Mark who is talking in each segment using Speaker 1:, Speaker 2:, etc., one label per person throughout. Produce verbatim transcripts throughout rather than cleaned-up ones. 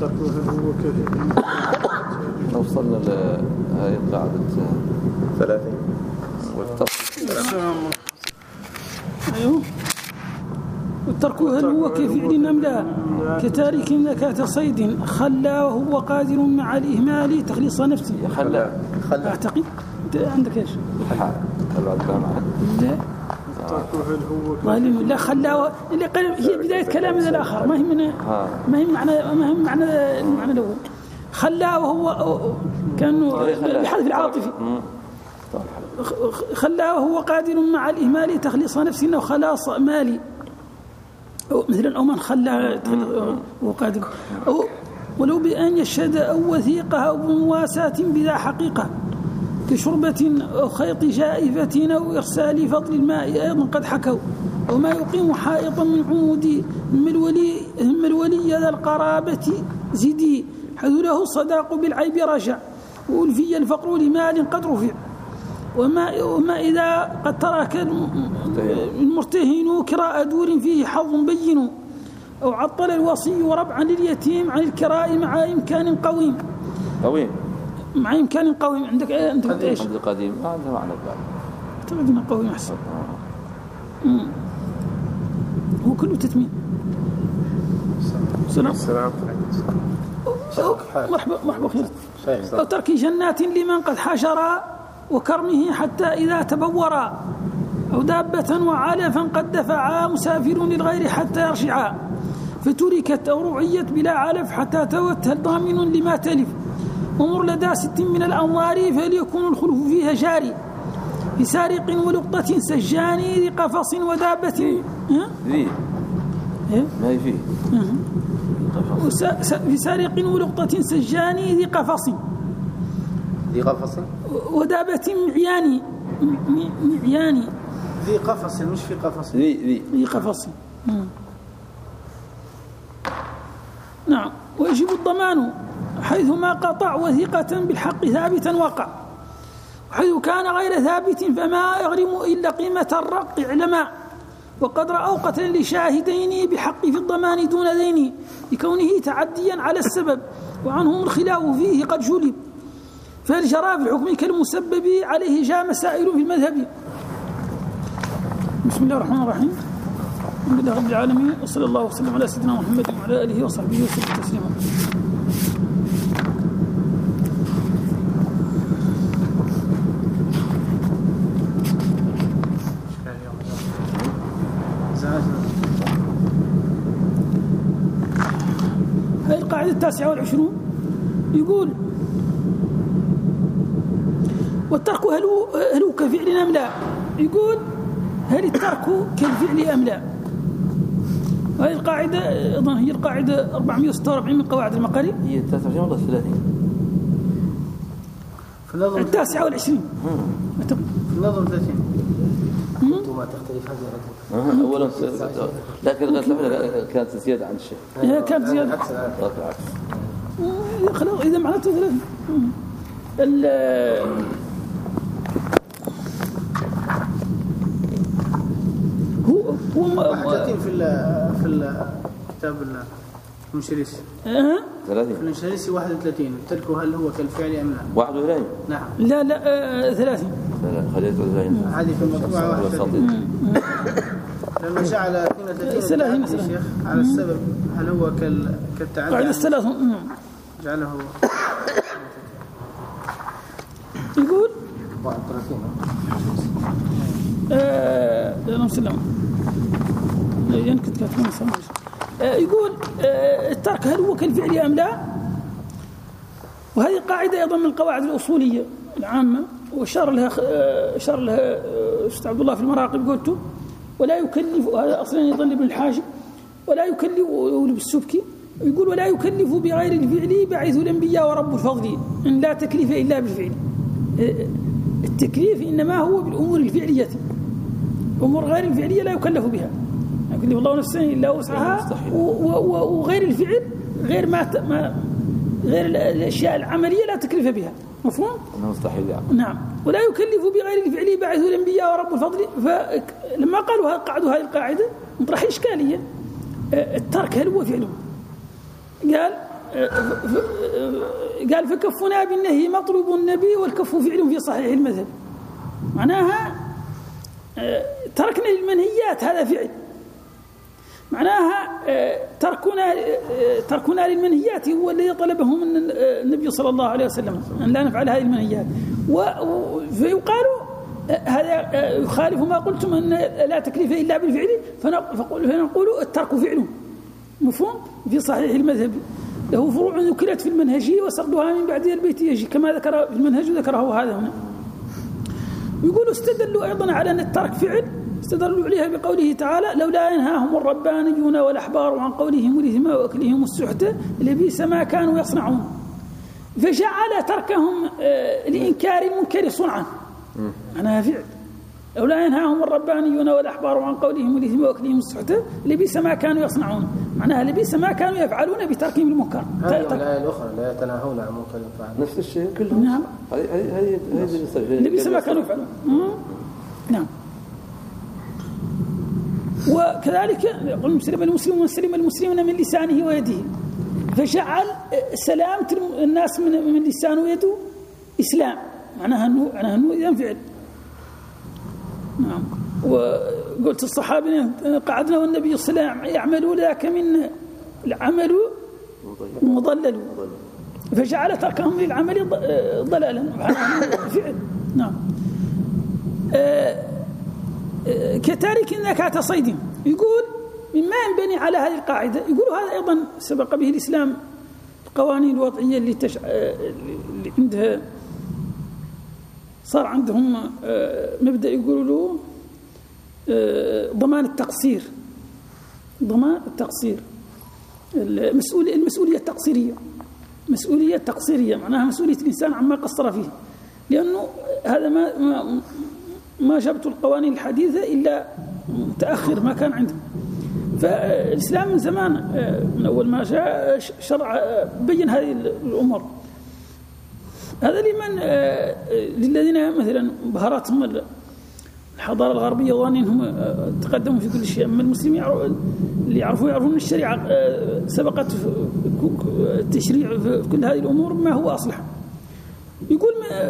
Speaker 1: وصلنا لهذه القاعدة ثلاثين
Speaker 2: أيوه. والترك هل هو كفعل أم لا؟ كتارك زكاة صيد خلى وهو قادر مع الإهمال تخليص نفسه.
Speaker 1: خلى خلى
Speaker 2: أعتقد عندك إيش؟ لا ظالم لا خلى اللي قال هي بداية كلامنا الآخر ما هي من ما هي معنى ما هي معنى المعنى الأول. خلى وهو كأنه بحذف العاطفي. خلى وهو قادر مع الإهمال تخليص نفسه إنه خلاص مالي مثل أو من خلى وهو قادر أو ولو بأن يشهد أو وثيقة أو بمواساة بذا حقيقة كشربة أو خيط جائفة أو إرسال فضل الماء أيضا قد حكوا أو ما يقيم حائطا من عمود هم الولي هم الولي ذا القرابة زدي حيث له الصداق بالعيب رجع وألفي الفقر لمال قد رفع وما, وما إذا قد ترك المرتهن كراء دور فيه حظ بين أو عطل الوصي ربعا لليتيم عن الكراء مع إمكان قويم
Speaker 1: قويم
Speaker 2: مع إمكان قويم عندك إيه أنت قلت إيش؟
Speaker 1: عند القديم ما عنده معنى بعد
Speaker 2: تقدم قويم أحسن هو كله تتميم. سلام
Speaker 3: السلام
Speaker 2: مرحبا مرحبا خير. أو ترك جنات لمن قد حشر وكرمه حتى إذا تبورا أو دابة وعلفا قد دفعا مسافر للغير حتى يرشعا فتركت أو رعيت بلا علف حتى توتها ضامن لما تلف ومر لدى ست من الأنوار فليكون الخلف فيها جاري بسارق ولقطة سجان ذي قفص ودابة
Speaker 1: ذي ما هي فيه
Speaker 2: بسارق ولقطة سجان ذي قفص
Speaker 3: ذي قفص
Speaker 2: ودابة معياني معياني
Speaker 3: ذي قفص مش في قفص
Speaker 1: ذي ذي
Speaker 2: ذي قفص. نعم. ويجب الضمان حيثما قطع وثيقة بالحق ثابتا وقع وحيث كان غير ثابت فما يغرم إلا قيمة الرق علما وقد رأوا قتلا لشاهدين بحق في الضمان دون دين لكونه تعديا على السبب وعنهم الخلاف فيه قد جلب فالجرى في الحكم كالمسبب عليه جاء مسائل في المذهب. بسم الله الرحمن الرحيم الحمد لله رب العالمين وصلى الله وسلم على سيدنا محمد وعلى آله وصحبه وسلم تسليما. هذه القاعدة التاسعة والعشرون يقول والترك هل هو كفعل أم لا؟ يقول هل الترك كالفعل أم لا؟ هذه القاعدة أيضا هي القاعدة أربعمائة وستة وأربعين من قواعد المقالي.
Speaker 1: هي التاسعة ولا الثلاثين؟
Speaker 2: التاسعة والعشرين.
Speaker 3: في النظم ثلاثين.
Speaker 4: ما تختلف هذه
Speaker 1: أولا لكن كانت زيادة عن الشيء.
Speaker 2: هي كانت زيادة. خلاص إذا معناته ثلاثين. ال هو هو
Speaker 3: في ال في الكتاب المنشريسي
Speaker 2: اها
Speaker 3: ثلاثين في المنشريسي واحد وثلاثين الترك هل هو كالفعل ام لا؟
Speaker 1: واحد وثلاثين
Speaker 3: نعم
Speaker 2: لا لا آه ثلاثين
Speaker 1: خليت ثلاثين
Speaker 3: هذه في المطبوعة واحد وثلاثين لما جعل اثنين وثلاثين يا شيخ على السبب هل هو كال كالتعدي
Speaker 2: قاعدة الثلاثون
Speaker 3: جعله
Speaker 2: يقول
Speaker 4: واحد وثلاثين
Speaker 2: آه لا نسلم ينكت كاتبين سماج آه يقول آه الترك هل هو كالفعل أم لا؟ وهذه قاعدة أيضا من القواعد الأصولية العامة وشار لها آه شار لها أستاذ عبد الله في المراقب قلت ولا يكلف هذا أصلا يظل ابن الحاجب ولا يكلف بالسبكي يقول ولا يكلف بغير الفعل بعث الأنبياء ورب الفضل إن لا تكليف إلا بالفعل. آه التكليف إنما هو بالأمور الفعلية أمور غير الفعلية لا يكلف بها يكلف الله نفسا إلا وسعها وغير الفعل غير ما, ما غير الأشياء العملية لا تكلف بها مفهوم؟
Speaker 1: مستحيل يعني.
Speaker 2: نعم ولا يكلف بغير الفعل بعث الأنبياء ورب الفضل. فلما قالوا قعدوا هذه القاعدة مطرح إشكالية الترك هل هو فعله؟ قال قال فكفنا بالنهي مطلوب النبي والكف فعل في صحيح المذهب. معناها تركنا المنهيات هذا فعل، معناها تركنا تركنا للمنهيات هو الذي طلبه من النبي صلى الله عليه وسلم أن لا نفعل هذه المنهيات. فيقال هذا يخالف ما قلتم أن لا تكليف إلا بالفعل، فنقول الترك فعل مفهوم في صحيح المذهب، له فروع ذكرت في المنهجية وسردها من بعدها البيتية كما ذكر في المنهج وذكره هذا هنا. يقولوا استدلوا أيضا على أن الترك فعل، استدلوا عليها بقوله تعالى لولا ينهاهم الربانيون والأحبار عن قولهم الإثم وأكلهم السحت لبئس ما كانوا يصنعون، فجعل تركهم لإنكار المنكر صنعا، معناها فعل. لولا ينهاهم الربانيون والأحبار عن قولهم الإثم وأكلهم السحت لبئس ما كانوا يصنعون، معناها لبئس ما كانوا يفعلون بتركهم المنكر.
Speaker 4: هذه الآية الأخرى لا يتناهون عن منكر فعل
Speaker 1: نفس الشيء كلهم.
Speaker 2: نعم.
Speaker 1: هذه هذه
Speaker 2: لبئس ما كانوا يفعلون. نعم. وكذلك يقول المسلم المسلم من سلم المسلمين من لسانه ويده، فجعل سلامة الناس من لسانه ويده إسلام، معناها أنه معناها أنه ينفعل. نعم. وقلت الصحابي قعدنا والنبي صلى الله عليه وسلم يعملوا ذاك من العمل مضلل، فجعل تركهم للعمل ضلالا، معناها فعل. نعم. كتارك زكاة صيد، يقول مما ينبني على هذه القاعدة، يقول هذا أيضا سبق به الإسلام القوانين الوضعية اللي, تش... اللي عندها صار عندهم مبدأ يقولوا له ضمان التقصير، ضمان التقصير، المسؤولية المسؤولية التقصيرية، مسؤولية تقصيرية معناها مسؤولية الإنسان عما قصر فيه، لأنه هذا ما ما ما جابته القوانين الحديثة إلا متأخر ما كان عندهم. فالإسلام من زمان من أول ما جاء شرع بين هذه الأمور. هذا لمن للذين مثلا بهراتهم الحضارة الغربية وانهم تقدموا في كل شيء، أما المسلمين اللي يعرفوا يعرفون الشريعة سبقت التشريع في كل هذه الأمور ما هو أصلح. يقول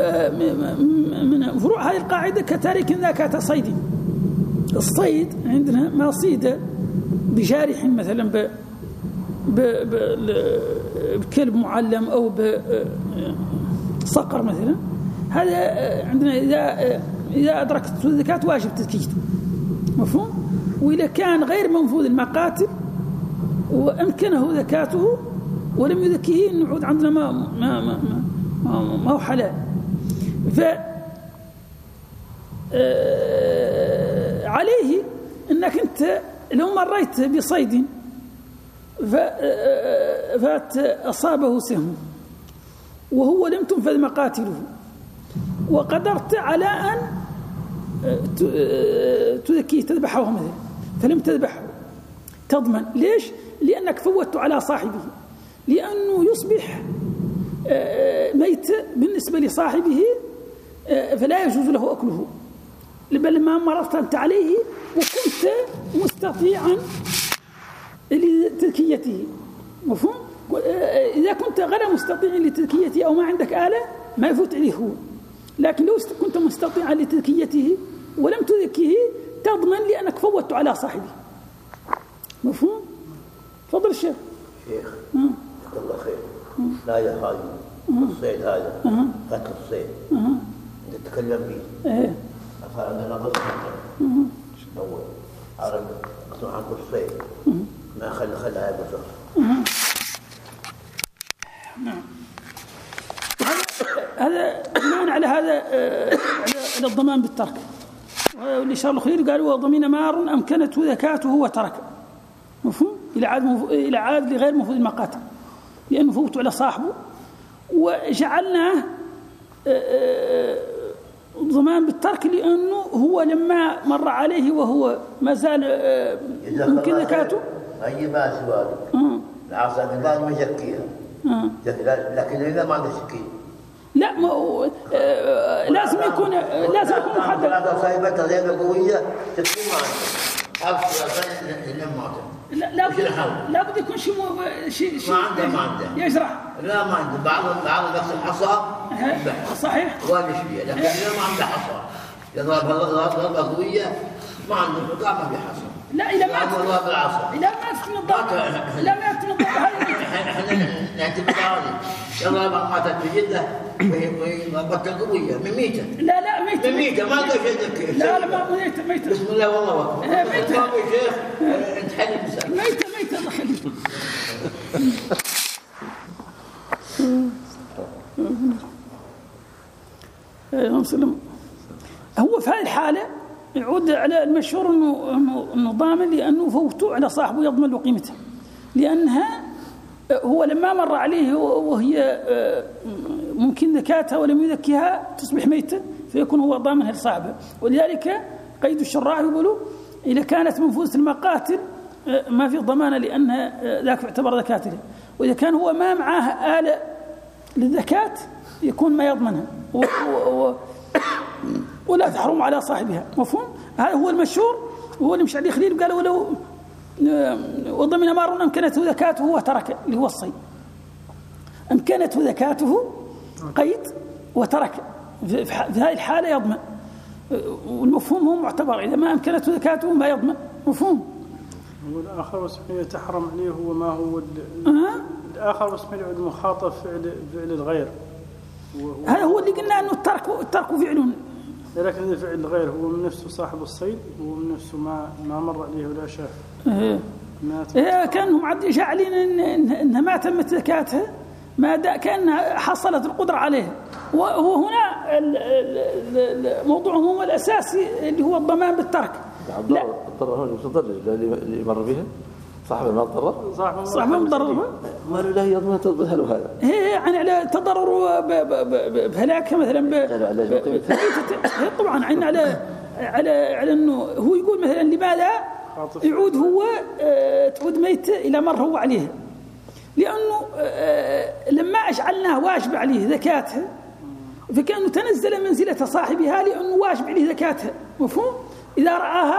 Speaker 2: من فروع هذه القاعدة كتارك ذاكاة صيد، الصيد عندنا ما صيد بجارح مثلا بكلب معلم أو بصقر مثلا، هذا عندنا إذا إذا أدركت الزكاة واجب تزكيته، مفهوم؟ وإذا كان غير منفوذ المقاتل وأمكنه زكاته ولم يزكيه نعود عندنا ما ما ما ما, ما هو حلال. ف عليه أنك أنت لو مريت بصيد فأصابه سهم وهو لم تنفذ مقاتله وقدرت على أن تذكيه تذبحه مثلا فلم تذبحه، تضمن. ليش؟ لأنك فوتت على صاحبه، لأنه يصبح ميت بالنسبة لصاحبه فلا يجوز له أكله، بل ما مررت أنت عليه وكنت مستطيعا لتذكيته، مفهوم؟ إذا كنت غير مستطيع لتذكيته أو ما عندك آلة ما يفوت عليه هو، لكن لو كنت مستطيعا لتذكيته ولم تذكيه تضمن لأنك فوتت على صاحبه، مفهوم؟ تفضل الشيخ.
Speaker 5: شيخ جزاك الله خير. لا يا هاي الصيد هذا قتل الصيد نتكلم به
Speaker 2: ايه
Speaker 5: صار عندنا قصة أول عرب قصوا عن كل صيد ما خلى خلى هاي بصر.
Speaker 2: نعم. هذا بناء على هذا على الضمان بالترك، واللي شر الخير قالوا ضمين مار أمكنته ذكاته وترك، مفهوم؟ إلى عاد مف... إلى عاد لغير مفروض المقاتل لأنه فوتوا على صاحبه، وجعلناه ضمان بالترك لأنه هو لما مر عليه وهو ما زال ممكن ذكاته.
Speaker 5: أي ما سؤالك العصا كذا ما يشكيها لكن إذا ما عنده شكي
Speaker 2: لا ما هو لازم يكون لازم يكون محدد.
Speaker 5: لا صاحبتها زي قوية تكون ما عنده حبس وثاني لما مات.
Speaker 2: لا لا بد لا بد يكون شيء شيء شيء
Speaker 5: ما عنده ما عنده
Speaker 2: يجرح.
Speaker 5: لا ما عنده بعض بعض الناس الحصى
Speaker 2: صحيح
Speaker 5: ولا شيء لكن إذا ما عنده حصى يضرب ضربة قوية ما عنده بقع ما بيحصى.
Speaker 2: لا إلى ما
Speaker 5: الله بالعصا
Speaker 2: إلى ما تكون الضربة لا ما تكون الضربة
Speaker 5: احنا نعتمد عليه يضرب ماتت بجدة وهي ضربة قوية مميتة.
Speaker 2: لا لا ميتة
Speaker 5: مميتة ما قال شيء.
Speaker 2: لا لا ما ميتة ميتة
Speaker 5: بسم الله والله أكبر.
Speaker 2: ميتة
Speaker 5: ما في شيخ أنت حل المسألة.
Speaker 2: ميتة ميتة الله يخليك. هو في هذه الحالة يعود على المشهور انه انه انه ضامن لانه فوته على صاحبه يضمن له قيمته، لانها هو لما مر عليه وهي ممكن ذكاتها ولم يذكها تصبح ميتة فيكون هو ضامنها لصاحبه. ولذلك قيد الشراع يقولوا إذا كانت منفوسة المقاتل ما في ضمانة لأنها ذاك يعتبر ذكاتها، وإذا كان هو ما معاه آلة للذكاة يكون ما يضمنها و و ولا تحرم على صاحبها. مفهوم؟ هذا هو المشهور وهو اللي مش عليه خليل قالوا ولو وضمن مار أمكنته ذكاته وترك اللي هو الصيد. أمكنته ذكاته قيد وترك في هذه الحالة يضمن، والمفهوم هو معتبر إذا ما أمكنته ذكاته ما يضمن. مفهوم؟
Speaker 6: والآخر واسمه يتحرم عليه هو ما هو
Speaker 2: أه؟
Speaker 6: الآخر واسمه المخاطب فعل فعل الغير.
Speaker 2: هذا هو اللي قلنا أنه الترك الترك فعل،
Speaker 6: لكن الفعل الغير هو من نفسه صاحب الصيد هو من نفسه ما ما مر عليه ولا شاف.
Speaker 2: إيه إيه كانهم عاد جاعلين إن إنها ما تمت ذكاتها ما دا كان حصلت القدرة عليه. وهنا موضوعهم هو الأساسي اللي هو الضمان بالترك.
Speaker 1: لا الضرر هو المتضرر اللي مر بها صاحب ما تضرر
Speaker 2: صاحب ما تضرر
Speaker 1: ما له لا يضمن تضرر له هذا.
Speaker 2: إيه يعني على تضرر بهلاكها مثلا طبعا عين على على على إنه هو يقول مثلا لماذا يعود هو تعود ميت إلى مر هو عليها، لأنه لما أجعلناه واجب عليه ذكاتها فكأنه تنزل منزلة صاحبها لأنه واجب عليه ذكاتها. مفهوم؟ إذا رآها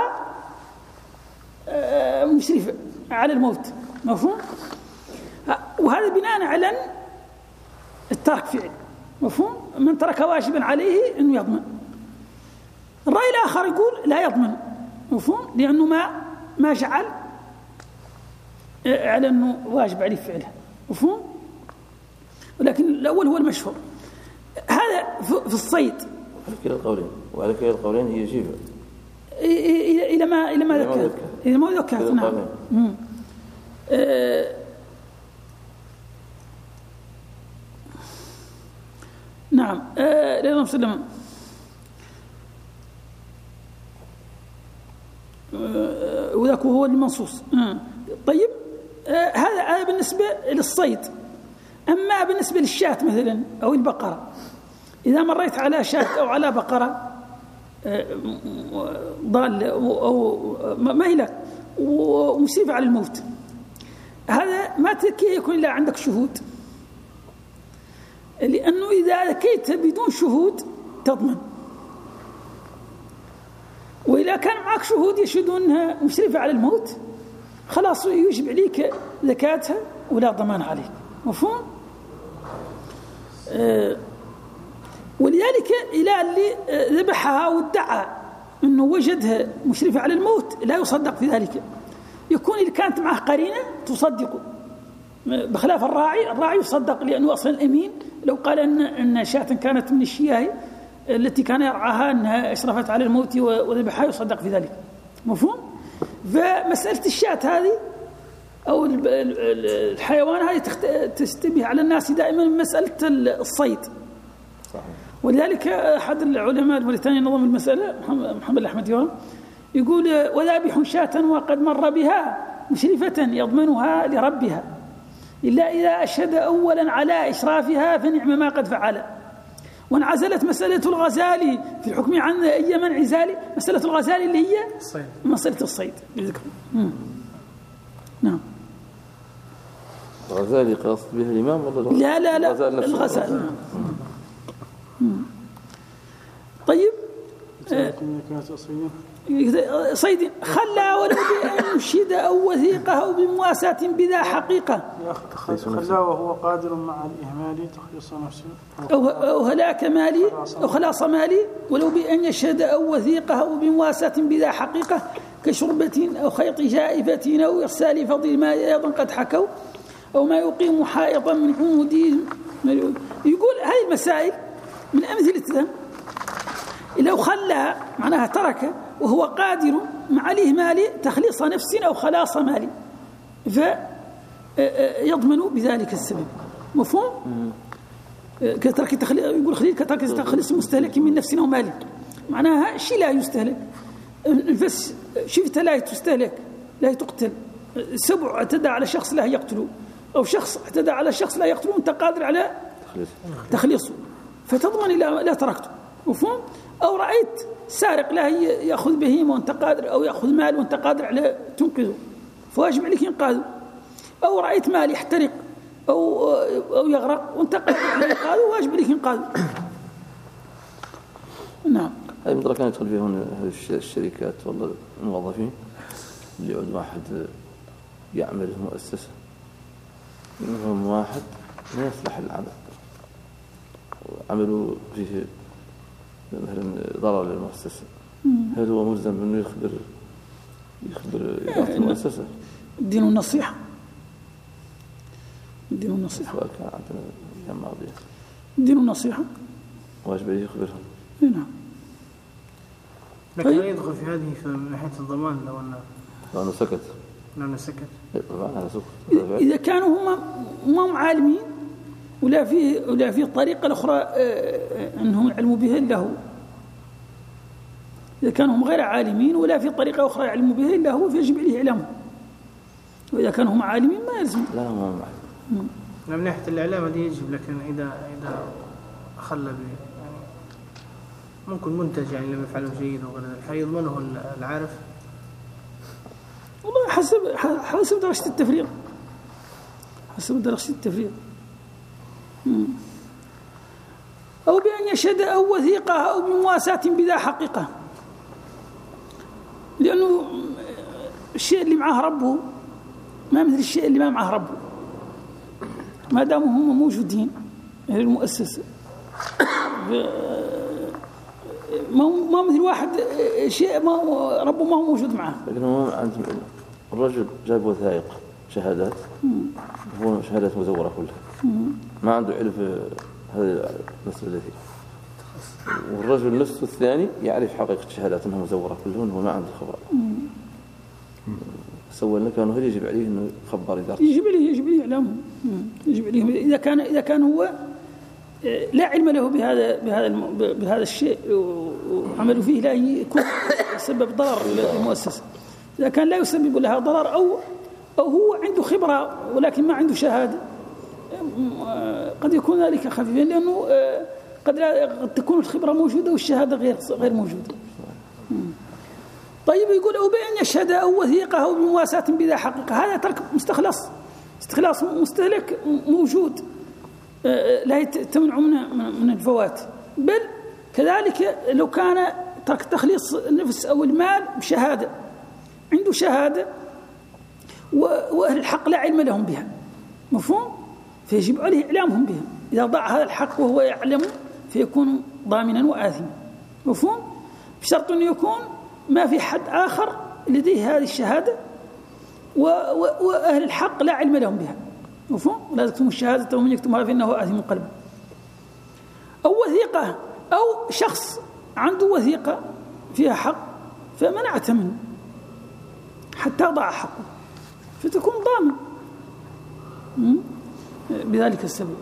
Speaker 2: مشرفة على الموت. مفهوم؟ وهذا بناء على الترك فعل. مفهوم؟ من ترك واجبا عليه أنه يضمن. الرأي الآخر يقول لا يضمن. مفهوم؟ لأنه ما ما جعل على أنه واجب عليه فعله. مفهوم؟ ولكن الأول هو المشهور. هذا في الصيد
Speaker 1: على كلا القولين، وعلى كلا القولين هي جيفة
Speaker 2: إلى ما إلى ما ذكر إلى ما ذكر. نعم. آه نعم آه لا نسلم آه وذاك هو المنصوص. آه طيب آه هذا هذا بالنسبة للصيد. أما بالنسبة للشاة مثلا أو البقرة، إذا مريت على شاة أو على بقرة ضال أو ما هي لك ومصيبة على الموت، هذا ما تكي يكون إلا عندك شهود، لأنه إذا ذكيت بدون شهود تضمن، وإذا كان معك شهود يشهدون أنها مشرفة على الموت خلاص يجب عليك ذكاتها ولا ضمان عليك. مفهوم؟ أه ولذلك إلى اللي ذبحها وادعى أنه وجدها مشرفة على الموت لا يصدق في ذلك، يكون إذا كانت معه قرينة تصدقه، بخلاف الراعي. الراعي يصدق لأنه أصلا أمين، لو قال أن أن شاة كانت من الشياه التي كان يرعاها أنها أشرفت على الموت وذبحها يصدق في ذلك. مفهوم؟ فمسألة الشاة هذه أو الحيوان هذه تشتبه على الناس دائما مسألة الصيد. ولذلك أحد العلماء الموريتاني نظم المسألة محمد الأحمد يوم يقول وذابح شاة وقد مر بها مشرفة يضمنها لربها إلا إذا أشهد أولا على إشرافها فنعم ما قد فعل. وانعزلت مسألة الغزالي في الحكم عن أي من عزالي، مسألة الغزالي اللي هي
Speaker 6: الصيد.
Speaker 2: مسألة الصيد. نعم.
Speaker 1: الغزالي قصد به الإمام ولا
Speaker 2: لا لا لا الغزالي. طيب صيد خلى ولو بأن يشهد أو وثيقة أو بمواساة بذا حقيقة
Speaker 6: خلى وهو قادر مع الإهمال تخليص نفسه
Speaker 2: أو, أو هلاك مالي أو خلاص مالي ولو بأن يشهد أو وثيقة أو بمواساة بذا حقيقة كشربة أو خيط جائفة أو إرسال فضل الماء أيضا قد حكوا أو ما يقيم حائطا من عمودهم. يقول هذه المسائل من أمثلتها لو خلى معناها ترك وهو قادر مع الإهمال تخليص نفس أو خلاص مال فيضمن بذلك السبب. مفهوم؟ كترك تخليص يقول خليل كترك تخليص مستهلك من نفس أو مال معناها شيء لا يستهلك النفس شفت لا تستهلك لا تقتل سبع اعتدى على شخص لا يقتله أو شخص اعتدى على شخص لا يقتله وانت قادر على تخليصه فتضمن إلى لا تركته. مفهوم؟ أو رأيت سارق لا يأخذ بهيمة وانت قادر أو يأخذ مال وانت قادر على تنقذه فواجب عليك إنقاذه. أو رأيت مال يحترق أو أو يغرق وانت قادر على إنقاذه واجب عليك إنقاذه. نعم.
Speaker 1: هذه مثلا كان يدخل فيهم الشركات والله الموظفين اللي يعود واحد يعمل في مؤسسة منهم واحد ما يصلح العمل عملوا فيه مثلا ضرر للمؤسسة هل هو ملزم انه يخبر يخبر إدارة المؤسسة؟
Speaker 2: الدين والنصيحة الدين والنصيحة
Speaker 1: سؤال كان عندنا الأيام الماضية
Speaker 2: الدين والنصيحة واجب
Speaker 1: عليه يخبرهم.
Speaker 2: نعم.
Speaker 3: لكن لا يدخل في هذه من ناحية الضمان لو أنه
Speaker 1: لو أنه سكت
Speaker 3: لو أنه سكت
Speaker 1: طبعا هذا سكت.
Speaker 2: إذا كانوا هم هم عالمين ولا في ولا في الطريقة الأخرى أنهم يعلموا بها إلا هو. إذا كانوا هم غير عالمين ولا في طريقة أخرى يعلموا بها إلا هو فيجب عليه إعلامهم. وإذا كانوا هم عالمين ما يلزم.
Speaker 1: لا هم عالمين.
Speaker 3: من ناحية الإعلام هذه يجب لكن إذا إذا خلى ب يعني ممكن منتج يعني لم يفعله جيد وغير ذلك حيضمنه العارف.
Speaker 2: والله حسب حسب درجة التفريط حسب درجة التفريط. أو بأن يشهد أو وثيقة أو بمواساة بذا حقيقة لأنه الشيء اللي معه ربه ما مثل الشيء اللي ما معه ربه ما داموا هم موجودين يعني المؤسسة ما مثل واحد شيء ما ربه ما هو موجود معه.
Speaker 1: لكن هو عندهم الرجل جاب وثائق شهادات هو شهادات مزورة كلها ما عنده علم في هذه المسألة دي والرجل نفسه الثاني يعرف حقيقة الشهادات أنها مزورة كلها وهو ما عنده خبر. سوى لنا كانوا هل يجب عليه أنه يخبر إدارة
Speaker 2: يجب عليه يجب عليه إعلامه يجب عليه إذا كان إذا كان هو لا علم له بهذا بهذا بهذا الشيء وعمله فيه لا يكون يسبب ضرر للمؤسسة. إذا كان لا يسبب لها ضرر أو أو هو عنده خبرة ولكن ما عنده شهادة قد يكون ذلك خفيفا لأنه قد قد تكون الخبرة موجودة والشهادة غير غير موجودة. طيب يقول أو بأن يشهد أو وثيقة أو بمواساة بذا حقيقة هذا ترك مستخلص استخلاص مستهلك موجود لا تمنع من من الفوات بل كذلك لو كان ترك تخليص النفس أو المال بشهادة عنده شهادة وأهل الحق لا علم لهم بها. مفهوم؟ فيجب عليه إعلامهم بها. إذا ضاع هذا الحق وهو يعلم فيكون ضامنا وآثما. مفهوم؟ بشرط أن يكون ما في حد آخر لديه هذه الشهادة وأهل الحق لا علم لهم بها. مفهوم؟ لا تكتموا الشهادة ومن يكتمها فإنه آثم قلبه. أو وثيقة أو شخص عنده وثيقة فيها حق فمنعت منه حتى ضاع حقه فتكون ضامن بذلك السبب.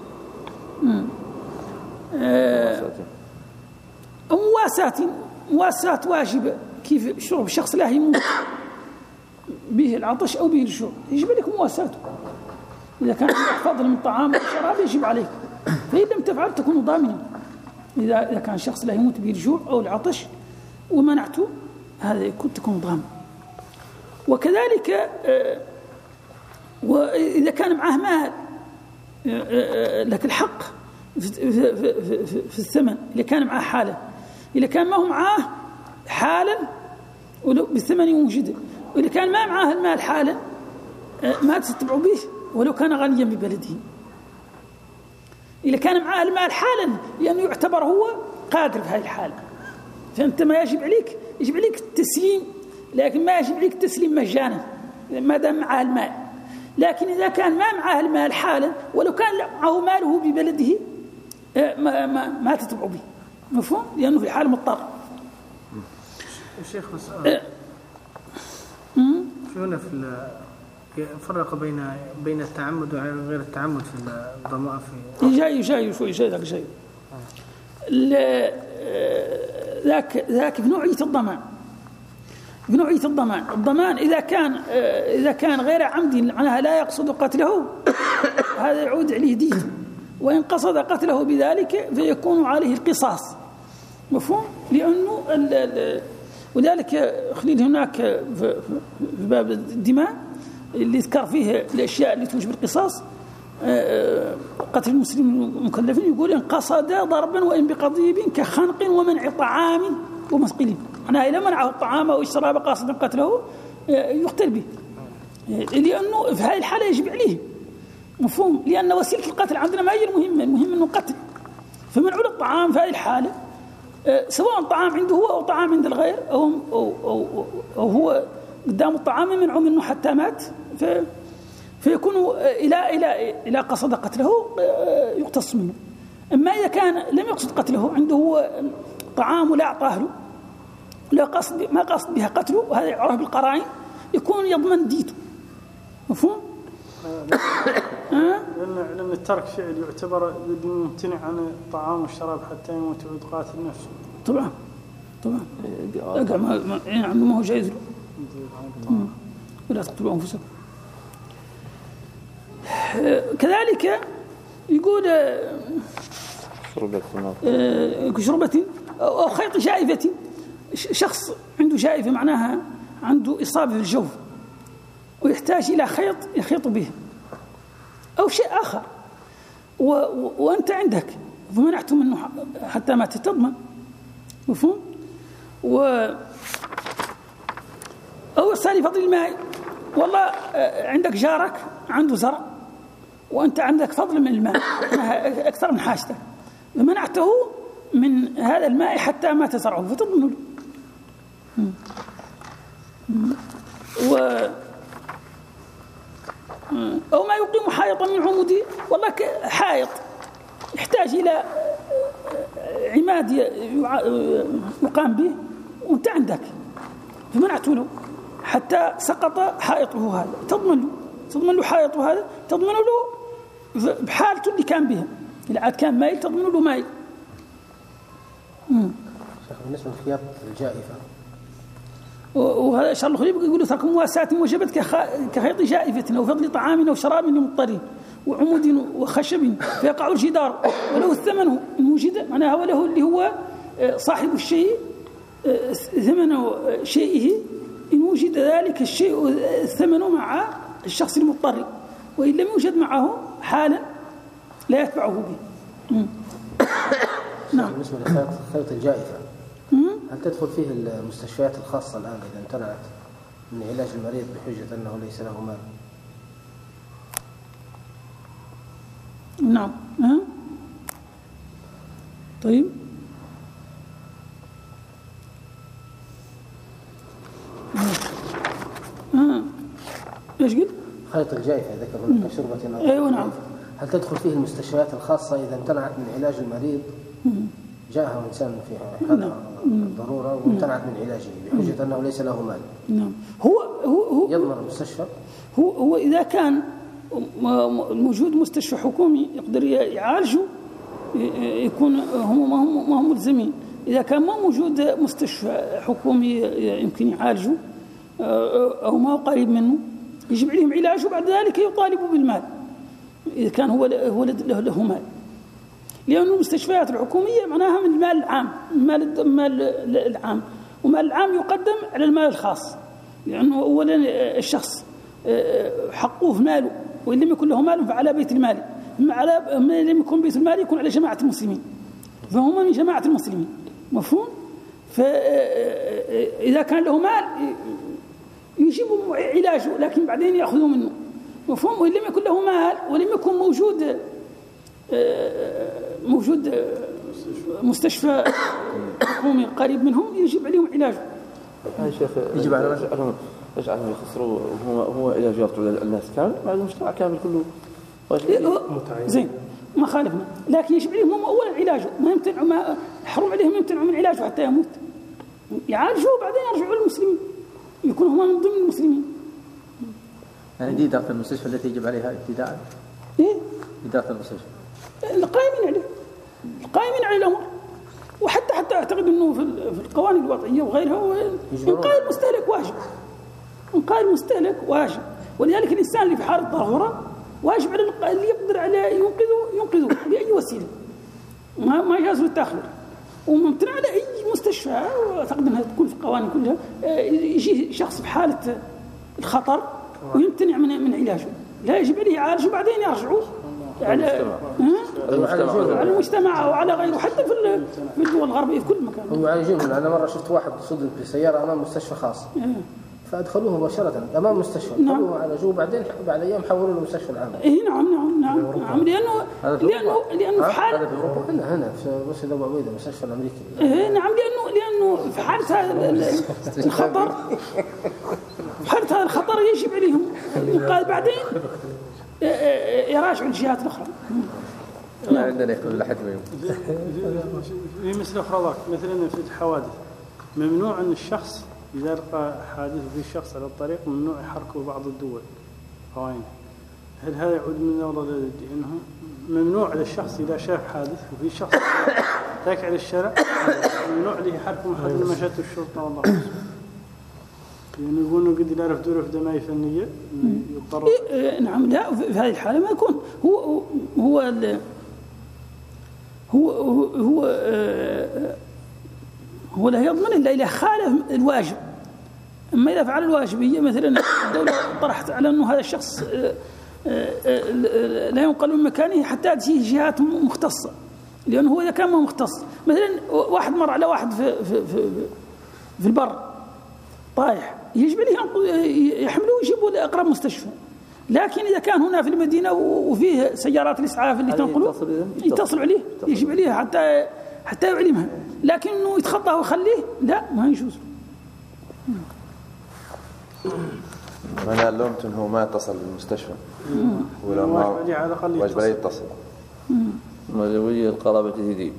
Speaker 2: أو مواساة مواساة واجبة كيف شرب شخص لا يموت به العطش أو به الشرب يجب لك مواساته. إذا كان فضل من طعام وشراب يجب عليك فإن لم تفعل تكون ضامنا. إذا إذا كان شخص لا يموت به الجوع أو العطش ومنعته هذا يكون تكون ضامن. وكذلك وإذا كان معه مال لك الحق في, في, في, في الثمن إذا كان معه حالة إذا كان ما هو معاه حالا ولو بالثمن موجود، وإذا كان ما معاه المال حالا ما تتبع به ولو كان غنيا ببلده. إذا كان معاه المال حالا لأنه يعتبر هو قادر في هذه الحالة، فأنت ما يجب عليك يجب عليك التسليم، لكن ما يجب عليك التسليم مجانا ما دام معاه المال. لكن إذا كان ما معاه المال حالا ولو كان معه ماله ببلده ما, ما, ما تتبع به، مفهوم؟ لأنه في الحال مضطر.
Speaker 3: الشيخ بس هنا في فرق بين بين التعمد وغير التعمد في الضمان في
Speaker 2: جاي جاي شوي جاي ذاك جاي ذاك ذاك بنوعية الضمان. بنوعية الضمان الضمان إذا كان إذا كان غير عمد معناها لا يقصد قتله هذا يعود عليه دية، وإن قصد قتله بذلك فيكون عليه القصاص، مفهوم؟ لأنه وذلك خليل هناك في باب الدماء اللي ذكر فيه الأشياء اللي توجب القصاص قتل المسلم المكلفين، يقول إن قصد ضربا وإن بقضيب كخنق ومنع طعام ومسقل، معناها إذا منعه الطعام أو الشراب قاصدا قتله يقتل به، لأنه في هذه الحالة يجب عليه، مفهوم؟ لأن وسيلة القتل عندنا ما هي المهمة، المهم أنه قتل. فمنع له الطعام في هذه الحالة سواء الطعام عنده هو أو طعام عند الغير أو, أو, أو, أو هو قدام الطعام منعه منه حتى مات، في فيكون إلى إلى إلى قصد قتله يقتص منه. أما إذا كان لم يقصد قتله عنده هو طعام ولا أعطاه له لا قصد ما قصد بها قتله، وهذا يعرف بالقرائن يكون يضمن ديته، مفهوم؟
Speaker 6: لأن لأن الترك فعل يعتبر ممتنع عن الطعام والشراب حتى يموت ويعود قاتل نفسه.
Speaker 2: طبعا طبعا أقع ما يعني ما هو جائز له. ولا تقتلوا أنفسكم. كذلك يقول كشربة أو خيط جائفة، شخص عنده جائفة معناها عنده إصابة في الجوف ويحتاج إلى خيط يخيط به أو شيء آخر و... و... وأنت عندك فمنعته منه حتى ما تتضمن، مفهوم؟ و... أو إرسال فضل الماء، والله عندك جارك عنده زرع وأنت عندك فضل من الماء أكثر من حاجتك، فمنعته من هذا الماء حتى ما تزرعه فتضمنه له. و أو ما يقيم حائطا من عمودي، والله حائط يحتاج إلى عماد يقام به وأنت عندك فمنعته له حتى سقط حائطه هذا، تضمن له تضمن له حائطه هذا، تضمن له بحالته اللي كان بها، إذا عاد كان مايل تضمن له مايل.
Speaker 4: شيخ بالنسبة للخياط الجائفة
Speaker 2: وهذا إن شاء الله خليل يقولوا ترك مواساة وجبت كخيط جائفة أو فضل طعام أو شراب لمضطرين وعمود وخشب فيقع الجدار وله الثمن الموجد، معناها وله اللي هو صاحب الشيء ثمن شيئه إن وجد ذلك الشيء الثمن مع الشخص المضطر، وإن لم يوجد معه حالا لا يتبعه به.
Speaker 4: نعم. بالنسبة لخيط الجائفة هل تدخل فيه المستشفيات الخاصة الآن إذا امتنعت من علاج المريض بحجة أنه ليس له مال؟
Speaker 2: نعم. ها؟ طيب ها ايش قلت؟
Speaker 4: خيط الجائفة ذكر كشربة.
Speaker 2: ايوه نعم.
Speaker 4: هل تدخل فيه المستشفيات الخاصة إذا امتنعت من علاج المريض؟ جاءه إنسان في حالة ضرورة وامتنعت من علاجه بحجة أنه ليس له مال.
Speaker 2: نعم. هو هو هو
Speaker 4: يضمن المستشفى؟
Speaker 2: هو هو إذا كان موجود مستشفى حكومي يقدر يعالجه يكون هم ما هم ما هم ملزمين. إذا كان ما موجود مستشفى حكومي يمكن يعالجه أو ما هو قريب منه يجب عليهم علاجه، بعد ذلك يطالبوا بالمال إذا كان هو هو له مال، لأن المستشفيات الحكومية معناها من المال العام، المال المال العام، ومال العام يقدم على المال الخاص، لأنه أولا الشخص حقه في ماله، وإن لم يكن له مال فعلى بيت المال، على ما لم يكن بيت المال يكون على جماعة المسلمين، فهم من جماعة المسلمين، مفهوم؟ إذا كان له مال يجيب علاجه لكن بعدين يأخذوا منه، مفهوم؟ وإن لم يكن له مال ولم يكن موجود موجود مستشفى حكومي قريب منهم يجب عليهم علاجه.
Speaker 1: يا شيخ يجب على يجعلهم يجعلهم يخسروا هو هو علاج يرجع للناس كامل مع المجتمع كامل كله
Speaker 2: زين ما خالفنا، لكن يجب عليهم هم أولا علاجه، ما يمتنعوا ما حرم عليهم يمتنعوا من علاجه حتى يموت، يعالجوه بعدين يرجعوا للمسلمين يكونوا هم من ضمن المسلمين.
Speaker 7: يعني دي إدارة المستشفى التي يجب عليها ابتداء.
Speaker 2: إيه؟
Speaker 7: إدارة المستشفى.
Speaker 2: القائمين عليه، القائمين على الأمر، وحتى حتى أعتقد إنه في في القوانين الوضعية وغيرها إنقاذ المستهلك واجب. إنقاذ المستهلك واجب، ولذلك الإنسان اللي في حالة ضرورة واجب على اللي يقدر عليه ينقذه ينقذه بأي وسيلة. ما ما يجوز له التأخير، وممتنع على أي مستشفى، أعتقد أنها تكون في القوانين كلها يجي شخص في حالة الخطر ويمتنع من من علاجه، لا يجب عليه يعالجه بعدين يرجعوه على المجتمع على المجتمع وعلى غيره، حتى في في الدول الغربية في كل مكان.
Speaker 4: هو يعالجون. أنا مرة شفت واحد صدم في سيارة أمام مستشفى خاص فأدخلوه مباشرة أمام مستشفى،
Speaker 2: نعم.
Speaker 4: عالجوه بعدين بعد أيام حولوا له مستشفى العام.
Speaker 2: إيه نعم نعم نعم, نعم. لأنه لأنه لأنه في حال
Speaker 4: هنا هنا في مسجد أبو عبيدة المستشفى الأمريكي.
Speaker 2: إيه نعم لأنه لأنه في حالة هذا الخطر في حالة هذا الخطر يجب عليهم الإنقاذ بعدين يراجعوا الجهات الأخرى.
Speaker 7: لا عندنا يكون لحد ما يموت.
Speaker 6: في مثل أخرى مثلا في الحوادث ممنوع أن الشخص إذا لقى حادث في شخص على الطريق ممنوع يحركه بعض الدول قوانين. هل هذا يعود من نظر أنه ممنوع للشخص إذا شاف حادث وفي شخص تاكع على الشارع ممنوع له يحركه من حد ما شاته الشرطة والله خصوصا. يعني يقولون قد يعرف دوره في دماء فنية يضطر.
Speaker 2: إيه نعم لا في هذه الحالة ما يكون هو هو هو هو, هو آه هو لا يضمن إلا إذا خالف الواجب. أما إذا فعل الواجب هي مثلا الدولة طرحت على أنه هذا الشخص لا ينقل من مكانه حتى تجيه جهات مختصة، لأنه هو إذا كان ما مختص مثلا واحد مر على واحد في في في, في البر طايح يجب عليه يحمله ويجيبه لأقرب مستشفى، لكن إذا كان هنا في المدينة وفيه سيارات الإسعاف اللي تنقله يتصل عليه يجب عليه حتى حتى يعلمها، لكن إنه يتخطاه ويخليه لا ما يجوز.
Speaker 8: أنا علمت إنه ما اتصل بالمستشفى ولا ما واجب عليه يتصل.
Speaker 1: ولي القرابة هذي.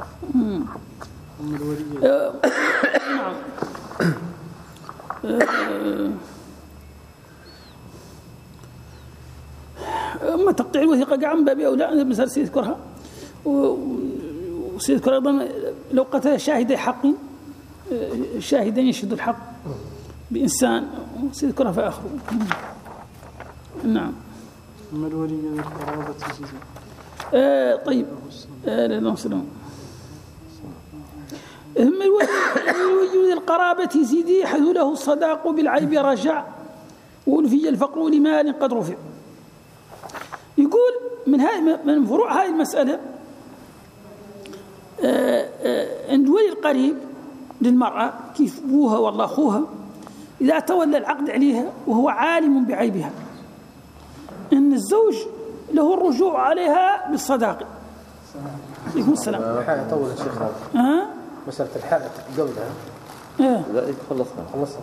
Speaker 2: أما تقطيع الوثيقة قاعد من باب أولى مثلا سيذكرها وسيذكر أيضا لو قتل شاهدي حق شاهدين يشهد الحق بإنسان سيذكرها في آخره. نعم.
Speaker 6: أما الولي القرابة
Speaker 2: آه طيب آه لا سلام. أما الولي القرابة زيدي حيث له الصداق بالعيب رجع وألفي الفقر لمال قد رفع. يقول من هاي من فروع هاي المسألة أن الولي القريب للمرأة كيف أبوها والله أخوها إذا تولى العقد عليها وهو عالم بعيبها أن الزوج له الرجوع عليها بالصداقة. عليكم السلام.
Speaker 4: الحالة طول الشيخ هذا.
Speaker 2: ها؟
Speaker 4: مسألة الحالة قبلها.
Speaker 2: إيه.
Speaker 1: لا خلصنا.
Speaker 4: خلصنا.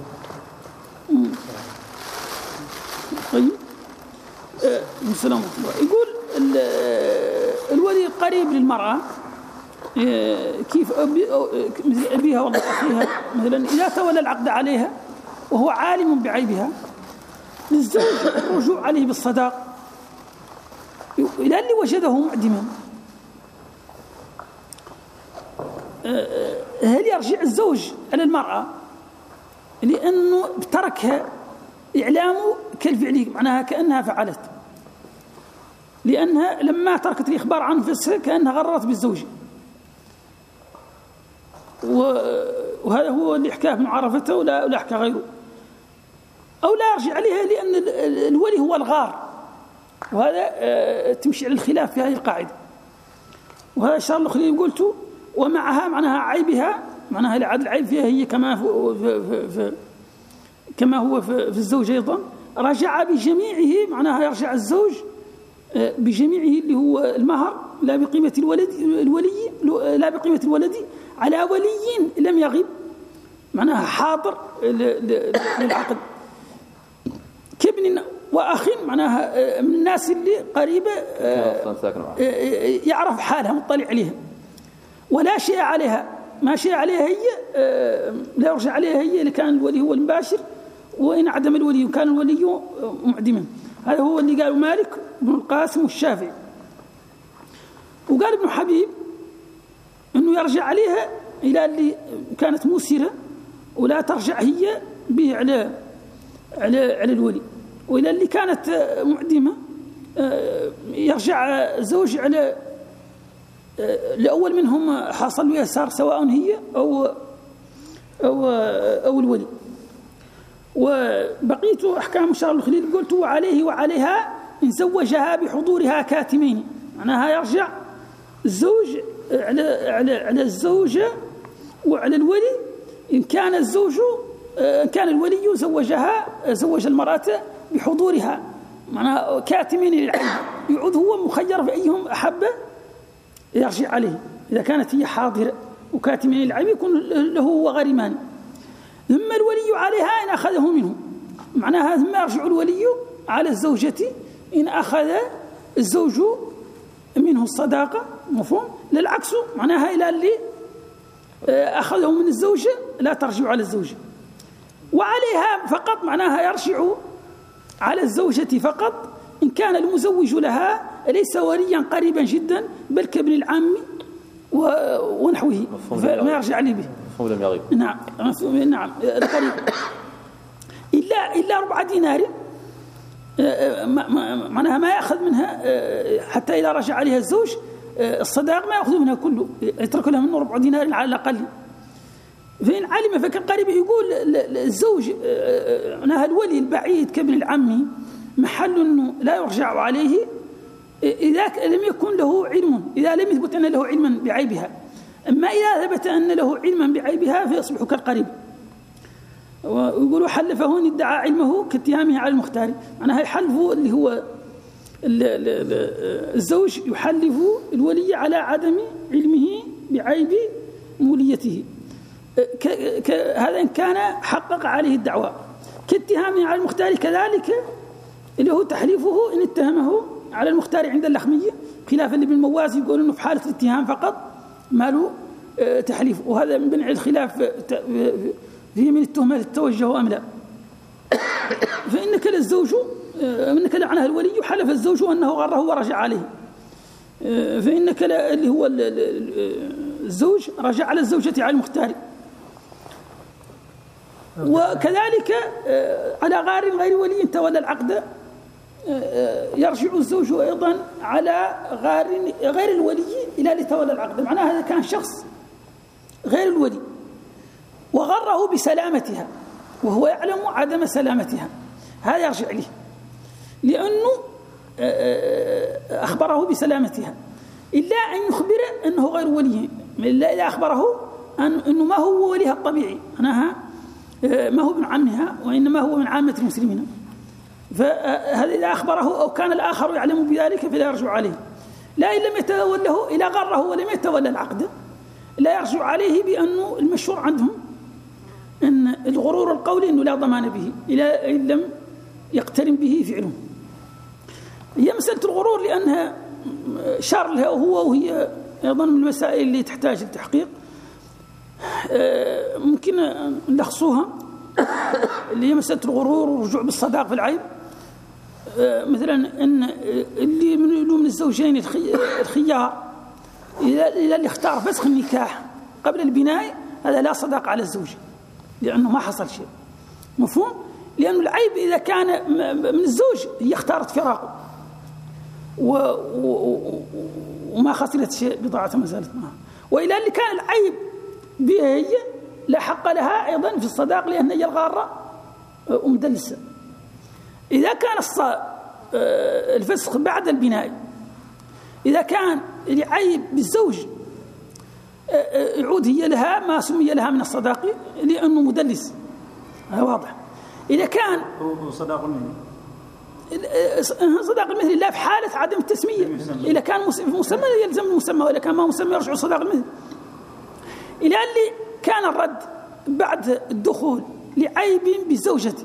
Speaker 2: طيب. السلام عليكم. يقول الولي القريب للمرأة كيف مثل أبيها والله أخيها مثلا إذا تولى العقد عليها وهو عالم بعيبها للزوج الرجوع عليه بالصداق إلى اللي وجده معدما. هل يرجع الزوج على المرأة لأنه تركها إعلامه كالفعل معناها كأنها فعلت، لأنها لما تركت الإخبار عن نفسها كأنها غررت بالزوج، وهذا هو اللي حكاه ابن عرفته ولا ولا حكى غيره، أو لا يرجع عليها لأن الولي هو الغار، وهذا تمشي على الخلاف في هذه القاعدة. وهذا الشرط الأخير قلته ومعها معناها عيبها معناها لا عاد العيب فيها هي كما في في في كما هو في, في الزوج أيضا، رجع بجميعه، معناها يرجع الزوج بجميعه اللي هو المهر لا بقيمة الولد الولي لا بقيمة الولد على ولي لم يغب، معناها حاضر للعقد، كابن وأخ، معناها من الناس اللي قريبة يعرف حالها مطلع عليها، ولا شيء عليها، ما شيء عليها هي لا يرجع عليها هي اللي كان الولي هو المباشر، وإن عدم الولي وكان الولي معدما. هذا هو اللي قاله مالك بن القاسم والشافعي. وقال ابن حبيب أنه يرجع عليها إلى اللي كانت مسرة ولا ترجع هي به على على على الولي، وإلى اللي كانت معدمة يرجع الزوج على الأول منهم حصل له يسار سواء هي أو أو أو الولي. وبقيت أحكام شرع الخليل قلت وعليه وعليها إن زوجها بحضورها كاتمين، معناها يرجع الزوج على على على الزوجة وعلى الولي إن كان الزوج إن كان الولي زوجها زوج المرأة بحضورها، معناها كاتمين للعيب، يعود هو مخير في أيهم أحب يرجع عليه. إذا كانت هي حاضرة وكاتمين للعيب يكون له هو غريمان، ثم الولي عليها إن أخذه منه، معناها ثم يرجع الولي على الزوجة إن أخذ الزوج منه الصداقة، مفهوم؟ للعكس معناها إلى اللي أخذه من الزوجة لا ترجع على الزوجة. وعليها فقط معناها يرجع على الزوجة فقط إن كان المزوج لها ليس وليا قريبا جدا بل كابن العم ونحوه فما يرجع عليه به.
Speaker 1: لم يغيب.
Speaker 2: نعم نعم القريب إلا إلا ربع دينار، معناها ما يأخذ منها حتى إذا رجع عليها الزوج الصداق ما يأخذ منها كله، يترك لها منه ربع دينار على الأقل. فإن علم فكان قريب يقول الزوج معناها الولي البعيد كابن العم محل أنه لا يرجع عليه إذا لم يكن له علم، إذا لم يثبت أن له علما بعيبها. أما إذا ثبت أن له علما بعيبها فيصبح كالقريب. ويقولوا حلفه إن ادعى علمه كاتهامه على المختار، معناها يحلف اللي هو الزوج يحلف الولي على عدم علمه بعيب موليته، هذا إن كان حقق عليه الدعوى، كاتهامه على المختار كذلك اللي هو تحليفه إن اتهمه على المختار عند اللخمية، خلاف اللي بالموازي يقول إنه في حالة الاتهام فقط ما له تحليف، وهذا من بنع الخلاف فيه من التهمة التوجه أم لا. فإنك للزوج إنك لعنها الولي حلف الزوج أنه غره ورجع عليه، فإنك اللي هو الزوج رجع على الزوجة على المختار. وكذلك على غار غير ولي تولى العقد يرجع الزوج أيضا على غار غير الولي إلى لتولى العقد، معناها هذا كان شخص غير الولي وغره بسلامتها وهو يعلم عدم سلامتها، هذا يرجع له لأنه أخبره بسلامتها، إلا أن يخبر أنه غير ولي، إلا إذا أخبره أنه ما هو وليها الطبيعي، أنها ما هو ابن عمها وإنما هو من عامة المسلمين، فهذا إذا أخبره أو كان الآخر يعلم بذلك فلا يرجع عليه. لا إن لم يتوله إلى غره ولم يتولى العقد لا يرجع عليه، بأنه المشهور عندهم أن الغرور القولي أنه لا ضمان به إلى إن لم يقترن به فعله. هي مسألة الغرور لأنها شار لها هو، وهي أيضا من المسائل اللي تحتاج للتحقيق، ممكن نلخصوها اللي هي مسألة الغرور والرجوع بالصداق في العيب. مثلا أن اللي من الزوجين الخيار إلى اللي اختار فسخ النكاح قبل البناء هذا لا صداق على الزوج لأنه ما حصل شيء، مفهوم؟ لأن العيب إذا كان من الزوج هي اختارت فراقه و... و... وما خسرت شيء بضاعة ما زالت معها، وإلى اللي كان العيب بها هي لا حق لها أيضا في الصداق لأن هي الغارة ومدلسة. إذا كان الفسخ بعد البناء، إذا كان العيب بالزوج يعود هي لها ما سمي لها من الصداق لأنه مدلس، هذا واضح. إذا كان
Speaker 6: صداق المثل
Speaker 2: صداق المثل لا في حالة عدم التسمية، إذا كان مسمى يلزم المسمى، وإذا كان ما مسمى يرجع صداق المثل. إلى اللي كان الرد بعد الدخول لعيب بالزوجة،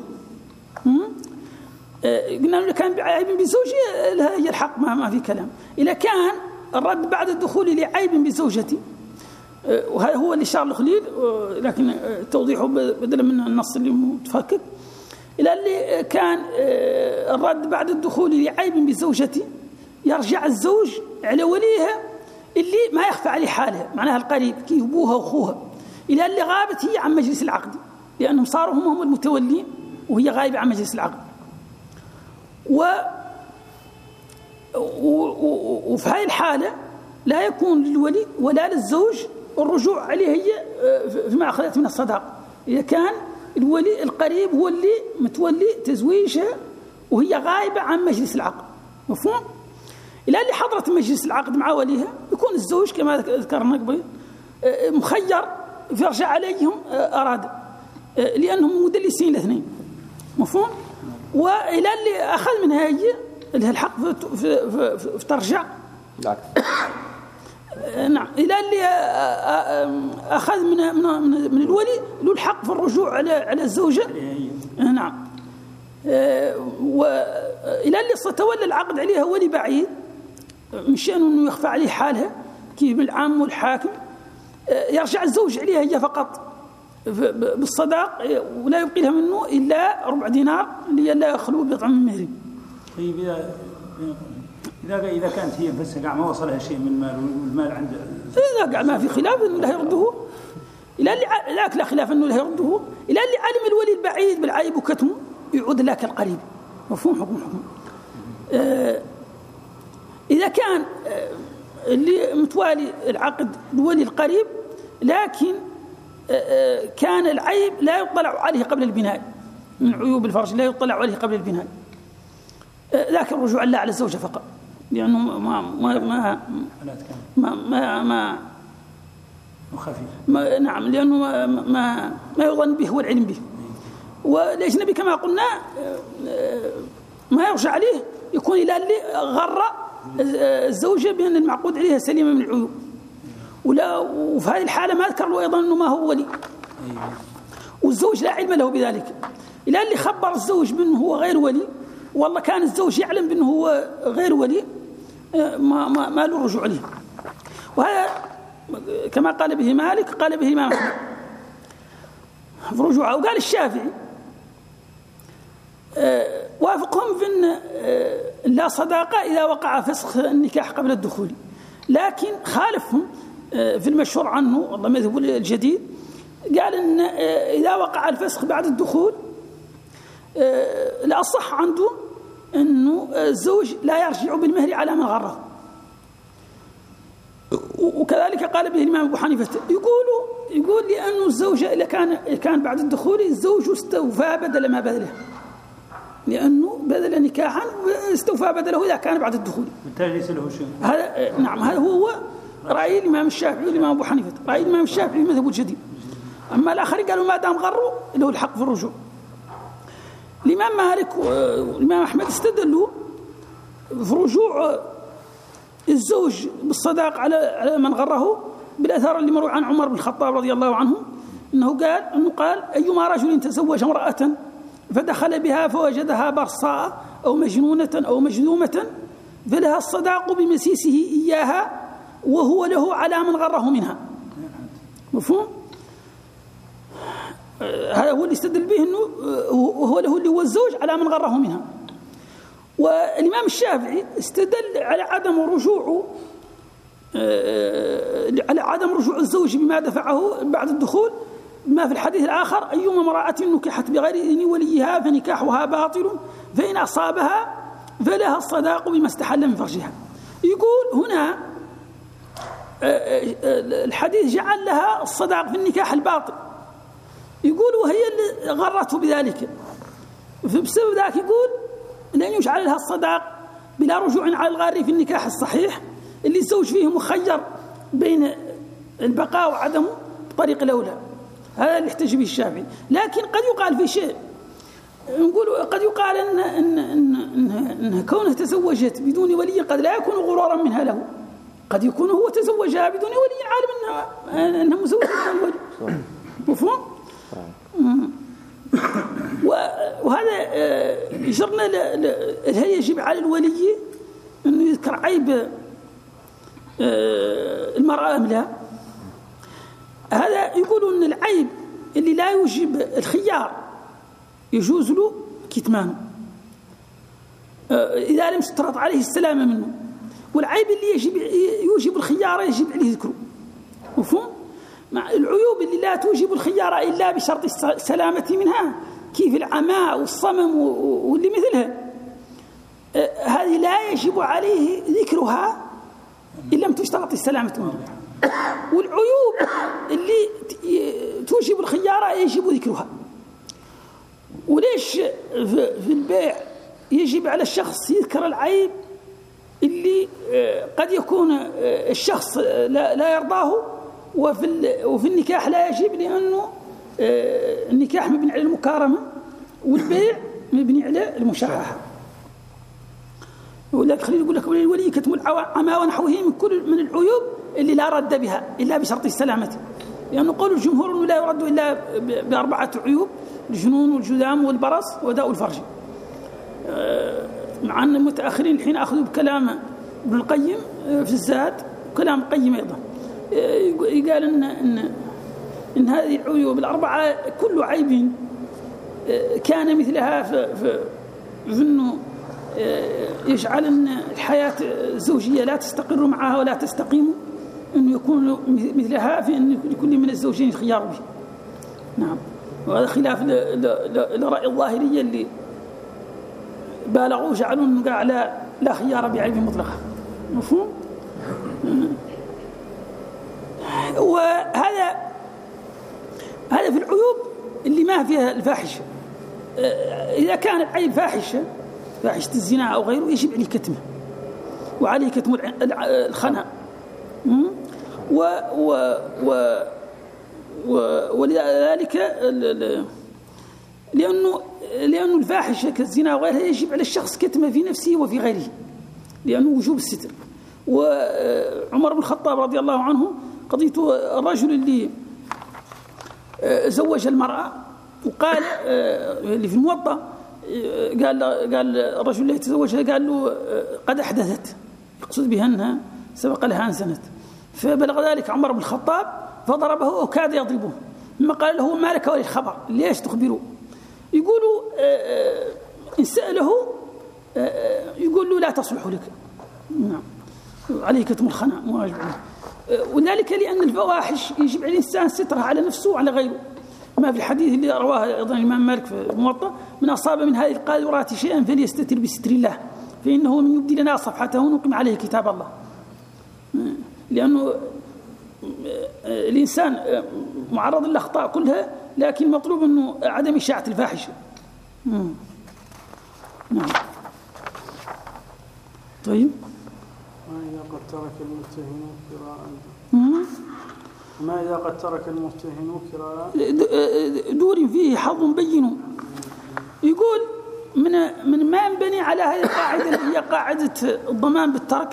Speaker 2: قلنا له كان بعيب بالزوجة هي الحق، ما ما في كلام. إذا كان الرد بعد الدخول لعيب بالزوجة، وهذا هو اللي شار الخليل، لكن توضيحه بدلا من النص اللي متفكك. إلى اللي كان الرد بعد الدخول لعيب بالزوجة يرجع الزوج على وليها اللي ما يخفى عليه حالها، معناها القريب كي أبوها وأخوها، إلى اللي غابت هي عن مجلس العقد، لأنهم صاروا هم هم المتولين وهي غايبة عن مجلس العقد. و وفي هذه الحالة لا يكون للولي ولا للزوج الرجوع عليه هي فيما أخذت من الصداق، إذا كان الولي القريب هو اللي متولي تزويجها وهي غايبة عن مجلس العقد. مفهوم؟ إلى اللي حضرت مجلس العقد مع وليها يكون الزوج كما ذكرنا قبل مخير في رجع عليهم أراد، لأنهم مدلسين الاثنين. مفهوم؟ وإلى اللي أخذ منها هي الحق في, في, في, في ترجع نعم، إلى اللي أخذ من من من الولي له الحق في الرجوع على على الزوجة نعم، وإلى اللي ستولى العقد عليها ولي بعيد من شأنه أنه يخفى عليه حالها كيف العام والحاكم، يرجع الزوج عليها هي فقط بالصداق ولا يبقي لها منه إلا ربع دينار اللي لا يخلو بضع من مهره.
Speaker 6: طيب إذا إذا إذا كانت هي بس قاع ما وصلها شيء من المال والمال عند
Speaker 2: إذا قاع ما في خلاف إنه لا يرده، إلى اللي لا لا خلاف إنه لا يرده، إلى اللي علم الولي البعيد بالعيب وكتمه يعود لك القريب. مفهوم؟ حكم حكم. آه إذا كان آه اللي متوالي العقد الولي القريب لكن آه كان العيب لا يطلع عليه قبل البناء، من عيوب الفرج لا يطلع عليه قبل البناء، لكن الرجوع لا على الزوجة فقط، لأنه ما ما ما ما ما, ما
Speaker 6: خفيف
Speaker 2: ما نعم، لأنه ما ما, ما يظن به هو العلم به. والأجنبي كما قلنا ما يرجع عليه يكون إلى اللي غر الزوجة بأن المعقود عليها سليمة من العيوب، ولا وفي هذه الحالة ما ذكر له أيضا أنه ما هو ولي، والزوج لا علم له بذلك، إلى اللي خبر الزوج بأنه هو غير ولي، والله كان الزوج يعلم بأنه هو غير ولي ما ما, ما له رجوع عليه. وهذا كما قال به مالك قال به الإمام أحمد في رجوعه. وقال الشافعي وافقهم في أن لا صداقة إذا وقع فسخ النكاح قبل الدخول، لكن خالفهم في المشهور عنه والله مذهب الجديد، قال أن إذا وقع الفسخ بعد الدخول الأصح عنده أنه الزوج لا يرجع بالمهر على من غره. وكذلك قال به الإمام أبو حنيفة، يقولوا يقول لأنه الزوجة إذا كان كان بعد الدخول الزوج استوفى بدل ما بذله، لأنه بذل نكاحا استوفى بدله إذا كان بعد الدخول،
Speaker 6: بالتالي ليس له شيء.
Speaker 2: هذا نعم، هذا هو رأي الإمام الشافعي والإمام أبو حنيفة. رأي الإمام الشافعي مذهب الجديد، أما الآخرين قالوا ما دام غروا له الحق في الرجوع. الإمام مالك والإمام أحمد استدلوا في رجوع الزوج بالصداق على من غره بالأثار اللي مروي عن عمر بن الخطاب رضي الله عنه، أنه قال أنه قال أيما رجل تزوج امرأة فدخل بها فوجدها برصاء أو مجنونة أو مجذومة فلها الصداق بمسيسه إياها وهو له على من غره منها. مفهوم؟ هذا هو اللي استدل به أنه هو له اللي هو الزوج على من غره منها. والإمام الشافعي استدل على عدم رجوع على عدم رجوع الزوج بما دفعه بعد الدخول ما في الحديث الآخر أيما امرأة نكحت بغير إذن وليها فنكاحها باطل فإن أصابها فلها الصداق بما استحل من فرجها. يقول هنا الحديث جعل لها الصداق في النكاح الباطل، يقول وهي اللي غرته بذلك، فبسبب ذلك يقول لن يجعل لها الصداق بلا رجوع على الغاري في النكاح الصحيح اللي الزوج فيه مخير بين البقاء وعدمه بطريق الأولى. هذا اللي يحتج به الشافعي. لكن قد يقال في شيء، نقول قد يقال إن, إن, إن, إن, إن كونه تزوجت بدون ولي قد لا يكون غرورا منها له، قد يكون هو تزوجها بدون ولي عالم أنها, أنها مزوجة بدون ولي. مفهوم؟ وهذا يجرنا هل يجب على الولي أنه يذكر عيب المرأة أم لا؟ هذا يقولون أن العيب اللي لا يوجب الخيار يجوز له كتمانه إذا لم تشترط عليه السلامة منه، والعيب اللي يجب يوجب الخيار يجب عليه ذكره. مفهوم؟ مع العيوب اللي لا توجب الخيار إلا بشرط السلامة منها كيف العماء والصمم واللي مثلها، هذه لا يجب عليه ذكرها إن لم تشترط السلامة منها. والعيوب اللي توجب الخيار يجب ذكرها. وليش في البيع يجب على الشخص يذكر العيب اللي قد يكون الشخص لا يرضاه، وفي وفي النكاح لا يجب، لأنه النكاح مبني على المكارمة والبيع مبني على المشاحة. ولكن خليني أقول لك الولي كتم العمى ونحوه من كل من العيوب اللي لا رد بها إلا بشرط السلامة، لأنه قول الجمهور أنه لا يرد إلا بأربعة عيوب: الجنون والجذام والبرص وداء الفرج. مع أن المتأخرين الحين أخذوا بكلام ابن القيم في الزاد، كلام القيم أيضا يقال إن, إن, إن هذه العيوب الأربعة كل عيب كان مثلها في, في, في أنه يجعل أن الحياة الزوجية لا تستقر معها ولا تستقيم، أنه يكون مثلها في أن لكل من الزوجين الخيار به. نعم، وهذا خلاف لرأي الظاهرية اللي بالغوا جعلوا أنه لا, لا خيار بعيب مطلقة. مفهوم؟ وهذا هذا في العيوب اللي ما فيها الفاحشة. إذا كان العيب فاحشة فاحشة الزنا أو غيره يجب عليه كتمه، وعليه كتم الخنا. و و و ولذلك لأنه لأنه الفاحشة كالزنا وغيرها يجب على الشخص كتمه في نفسه وفي غيره، لأنه وجوب الستر. وعمر بن الخطاب رضي الله عنه قضية الرجل اللي زوج المرأة وقال اللي في الموطأ، قال قال الرجل اللي تزوجها قال له قد أحدثت، يقصد بها أنها سبق لها أن سنت. فبلغ ذلك عمر بن الخطاب فضربه وكاد يضربه، ثم قال له: ما لك ولي الخبر؟ ليش تخبره؟ يقولوا إن سأله يقول له: لا تصلح لك. نعم، عليه كتم الخنا مواجب عليه. وذلك لأن الفواحش يجب على الإنسان سترها على نفسه وعلى غيره، ما في الحديث اللي رواه أيضا الإمام مالك في الموطأ: من أصاب من هذه القاذورات شيئا فليستتر بستر الله، فإنه من يبدي لنا صفحته نقم عليه كتاب الله. لأنه الإنسان معرض للأخطاء كلها، لكن مطلوب أنه عدم إشاعة الفاحشة. نعم. طيب،
Speaker 6: ما إذا قد ترك المتهم قراءة ما إذا قد ترك المتهم قراءة
Speaker 2: دور فيه حظ بين. يقول من من ما ينبني على هذه القاعدة اللي هي قاعدة الضمان بالترك.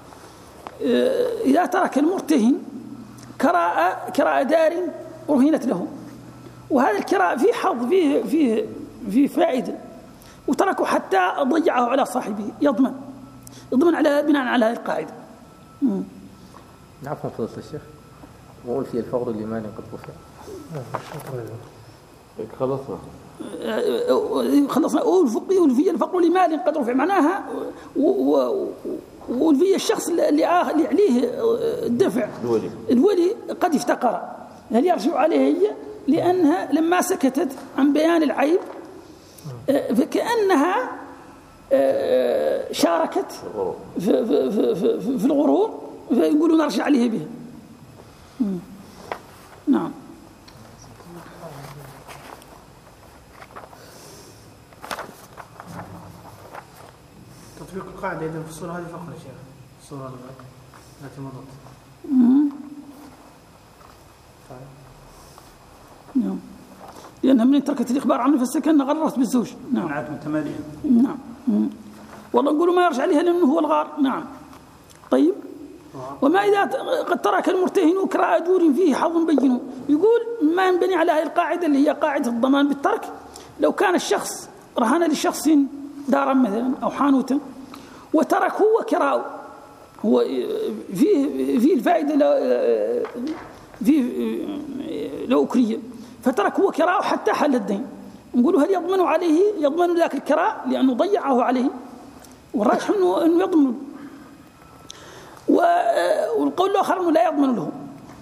Speaker 2: إذا ترك المرتهن كراء كراء دار رهنت له، وهذا الكراء فيه حظ، فيه فيه فيه فائدة، وتركه حتى ضيعه على صاحبه، يضمن يضمن على بناء على هذه القاعدة.
Speaker 7: عفوا فضيلة الشيخ، وقول في الفقر الإيماني قد رفع.
Speaker 1: خلصنا
Speaker 2: خلصنا. والفي الفقر الإيماني قد رفع معناها والفي الشخص اللي عليه الدفع الولي, الولي قد افتقر، هل يرجع عليه هي؟ لأنها لما سكتت عن بيان العيب فكأنها شاركت في, في, في, في, في الغرور، فيقولوا نرجع عليه به. نعم.
Speaker 3: تطبيق القاعدة إذا في الصورة هذه فقط يا شيخ، الصورة التي مضت
Speaker 2: نعم، لأنها من تركت الإخبار عنه فالسكن غررت بالزوج. نعم.
Speaker 6: عدم تماليا.
Speaker 2: نعم. والله نقولوا ما يرجع لها لأنه هو الغار. نعم. طيب. وما إذا قد ترك المرتهن كراء أجور فيه حظ بين. يقول ما ينبني على هذه القاعدة اللي هي قاعدة الضمان بالترك. لو كان الشخص رهن لشخص دارا مثلا أو حانوتا وترك هو كراء، هو فيه فيه الفائدة فيه لو أكرية، فترك هو كراء حتى حل الدين. نقولوا هل يضمن عليه؟ يضمن ذاك الكراء لأنه ضيعه عليه، والراجح أنه أنه يضمن. والقول الآخر أنه لا يضمن له.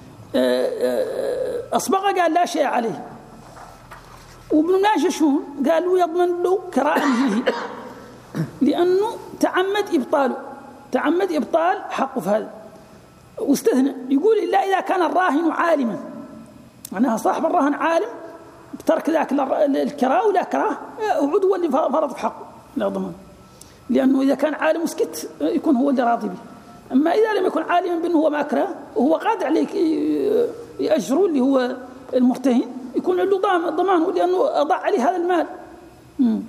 Speaker 2: أصبغ قال لا شيء عليه، وابن ماجشون قالوا يضمن له كراء فيه لأنه تعمد إبطاله، تعمد إبطال حقه في هذا واستثنى. يقول إلا إذا كان الراهن عالما، معناها صاحب الرهن عالم بترك ذاك الكراء ولا كراه وعضو اللي فرض في حقه لا ضمان، لأنه إذا كان عالم وسكت يكون هو اللي راضي به. أما إذا لم يكن عالما بأنه هو ما كراه وهو قادر عليك يأجره اللي هو المرتهن يكون له ضمانه لأنه أضع عليه هذا المال. مم.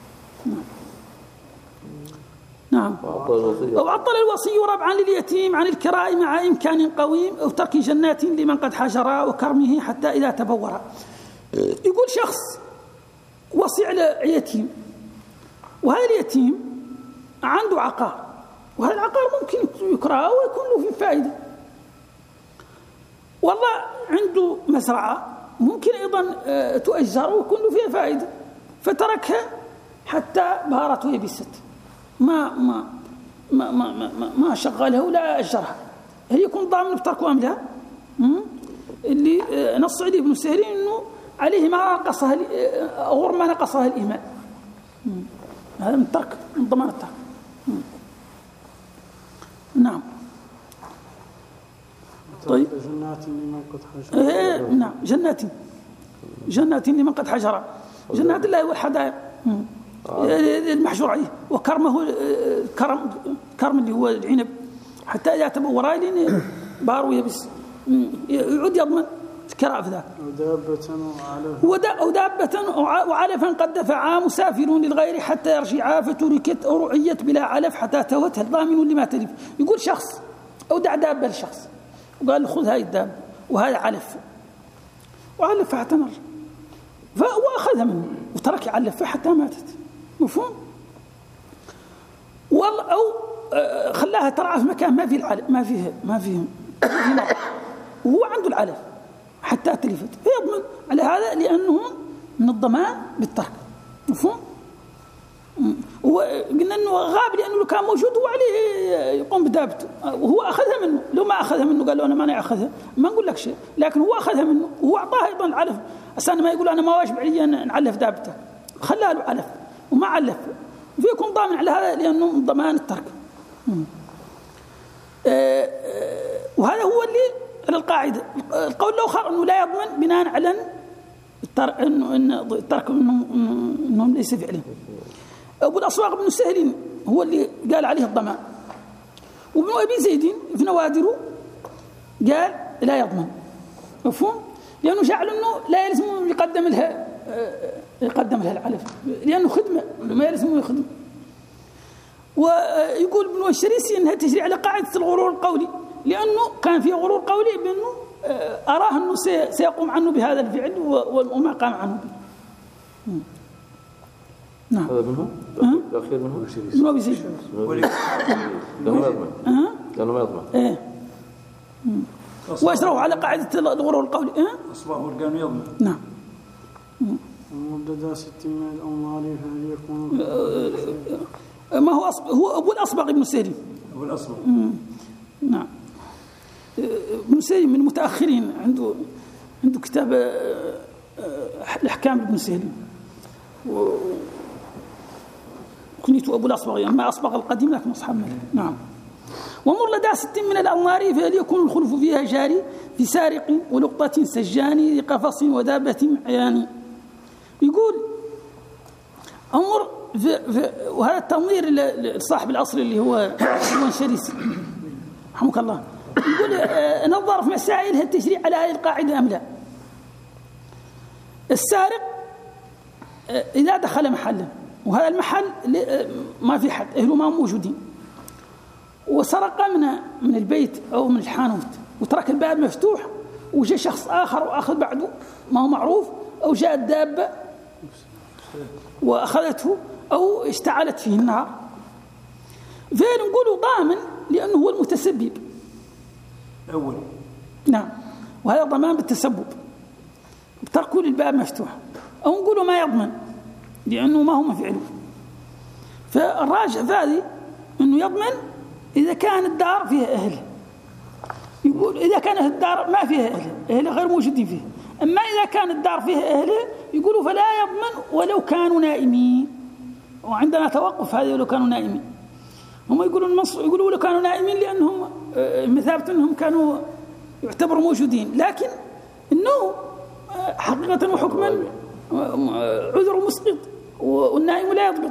Speaker 2: نعم. أو عطل الوصي ربعا لليتيم عن الكراء مع إمكان قويم أو ترك جنات لمن قد حجرا وكرمه حتى إذا تبورا. يقول شخص وصي على يتيم، وهذا اليتيم عنده عقار، وهذا العقار ممكن يكراه ويكون له فيه فائدة. والله عنده مزرعة ممكن أيضا تؤجر ويكون له فيها فائدة، فتركها حتى بهارت ويبست، ما ما ما ما ما, ما شغلها ولا أجرها. هل يكون ضامن بتركه أم لا؟ اللي نص عليه ابن سهرين إنه عليه ما نقصها غير ما نقصها الإيمان. هذا من ترك، من ضمان الترك. نعم. طيب.
Speaker 6: جنات لمن قد حجر.
Speaker 2: إيه نعم، جنات جنات لمن قد حجر، جنات الله والحدائق المحجور عليه، وكرمه كرم كرم اللي هو العنب حتى إذا تبورا لين بارو يبس يعود يضمن كراء في ذاك. ودابة ودابة وعلفا قد دفعا مسافرون للغير حتى يرجعا فتركت أو رعيت بلا علف حتى توتها ضامن لما تلف. يقول شخص أودع دابة لشخص وقال خذ هاي الدابة وهذا علف، وعلف حتى نرجع، فأخذها منه وترك علف حتى ماتت. مفهوم؟ والله أو خلاها ترعى في مكان ما فيه العلف، ما فيه ما فيه وهو عنده العلف حتى تلفت، فيضمن على هذا لأنه من الضمان بالترك. مفهوم؟ وقلنا أنه غاب لأنه لو كان موجود هو عليه يقوم بدابته، وهو أخذها منه. لو ما أخذها منه قال له أنا ما أخذها ما نقول لك شيء، لكن هو أخذها منه وهو أعطاه أيضا العلف عشان ما يقول أنا ما واجب علي أن نعلف دابته، خلاه له علف وما علف، فيكون ضامن على هذا لأنه من ضمان الترك. وهذا هو اللي على القاعدة. القول الآخر أنه لا يضمن بناء على الترك، أنه الترك أنه ليس فعله. أبو الأصواغ بن سهل هو اللي قال عليه الضمان، وابن أبي زيد في نوادره قال لا يضمن. مفهوم؟ لأنه جعل أنه لا يلزم يقدم لها يقدم لها العلف لأنه خدمة، ما يلزم يخدم. ويقول ابن الشريسي أنها تجري على قاعدة الغرور القولي، لأنه كان في غرور قولي بأنه أراه أنه سيقوم عنه بهذا الفعل وما قام عنه به. نعم.
Speaker 1: هذا منه؟ الأخير منه؟
Speaker 2: ابن أبي زيد.
Speaker 1: لأنه ما يضمن. لأنه ما يضمن.
Speaker 2: إيه. وأجروا على قاعدة الغرور القولي. إيه؟
Speaker 6: أصبحوا كانوا يضمن.
Speaker 2: نعم.
Speaker 6: مدة ستين من الأموال فهل يكون؟
Speaker 2: ما هو أصبغ، هو أبو الأصبغ ابن سيرين.
Speaker 6: أبو الأصبغ.
Speaker 2: نعم. ابن سيرين من المتأخرين، عنده عنده كتاب الأحكام ابن سيرين. وكنيته أبو الأصبغ، يعني ما أصبغ القديم لكن أصحاب مالك. نعم. ومر لدى ست من الأنوار فهل يكون الخلف فيها جاري في سارق ولقطة سجاني لقفص ودابة عياني. يقول أمر في في وهذا التنظير لصاحب الأصل اللي هو هو شريسي رحمك الله، يقول نظر في مسائل التشريع على هذه القاعدة أم لا. السارق إذا دخل محلا وهذا المحل ما في حد، أهله ما موجودين، وسرق من من البيت أو من الحانوت وترك الباب مفتوح، وجاء شخص آخر وأخذ بعده ما هو معروف، أو جاء الدابة وأخذته أو اشتعلت فيه النار، فين نقولوا ضامن لأنه هو المتسبب
Speaker 9: أول.
Speaker 2: نعم، وهذا ضمان بالتسبب بتركوا للباب مفتوح، أو نقولوا ما يضمن لأنه ما هو مفعله. فالراجع ذلك أنه يضمن إذا كان الدار فيها أهل، يقول إذا كانت الدار ما فيها أهل، أهل غير موجودين فيه. أما إذا كان الدار فيها أهل يقولوا فلا يضمن ولو كانوا نائمين، وعندنا توقف هذه ولو كانوا نائمين. هم يقولون المصر يقولوا لو كانوا نائمين لأنهم مثابة أنهم كانوا يعتبروا موجودين، لكن إنه حقيقة وحكما عذر مسقط والنائم لا يضبط.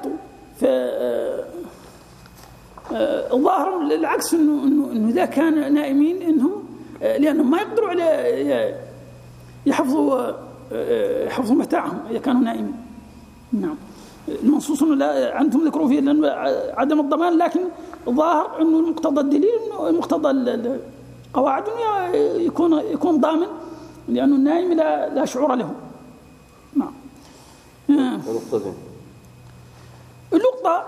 Speaker 2: فالظاهر العكس إنه إنه إنه إذا كان نائمين إنهم لأنهم ما يقدروا على يحفظوا يحفظوا متاعهم إذا كانوا نائمين. نعم، المنصوص إنه لا عندهم ذكروا فيه لأن عدم الضمان، لكن الظاهر إنه المقتضى الدليل إنه المقتضى القواعد يكون يكون ضامن لأنه النائم لا لا شعور له. نعم. اللقطة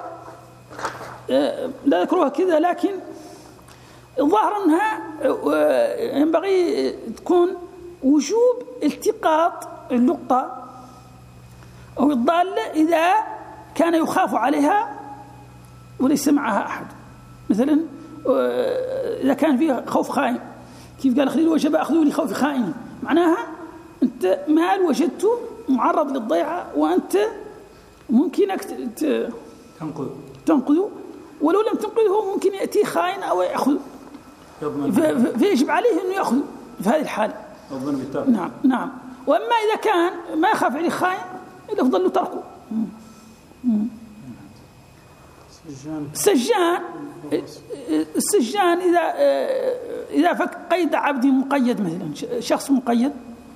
Speaker 2: لا ذكروها كذا، لكن الظاهر أنها ينبغي تكون وجوب التقاط اللقطة أو الضالة إذا كان يخاف عليها وليس معها أحد. مثلا إذا كان فيه خوف خائن، كيف قال خليل وجب أخذه لخوف خائن، معناها أنت مال وجدته معرض للضيعة وأنت ممكنك
Speaker 9: تنقذ
Speaker 2: تنقذه، ولو لم تنقذه ممكن يأتي خائن أو يأخذ، فيجب عليه أنه يأخذ في هذه الحالة. نعم نعم. وأما إذا كان ما يخاف عليه خائن الأفضل له تركه. السجان السجان إذا إذا فك قيد عبد مقيد، مثلا شخص مقيد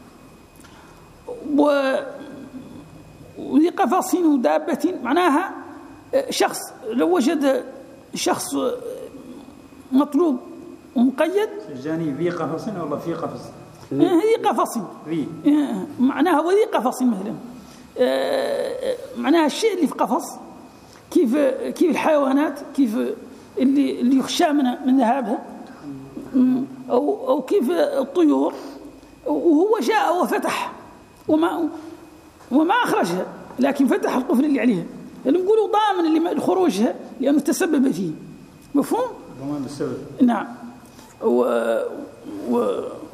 Speaker 2: وذي قفص ودابة، معناها شخص لو وجد شخص مطلوب ومقيد.
Speaker 9: سجاني في قفص ولا في قفص؟
Speaker 2: ذي قفص، معناها وذي قفص مثلا، معناها الشيء اللي في قفص، كيف كيف الحيوانات، كيف اللي اللي يخشى من من ذهابها، أو أو كيف الطيور، وهو جاء وفتح وما وما أخرجها، لكن فتح القفل اللي عليها، اللي نقولوا ضامن لخروجها لأنه تسبب فيه. مفهوم؟
Speaker 9: ضمان السبب.
Speaker 2: نعم. و, و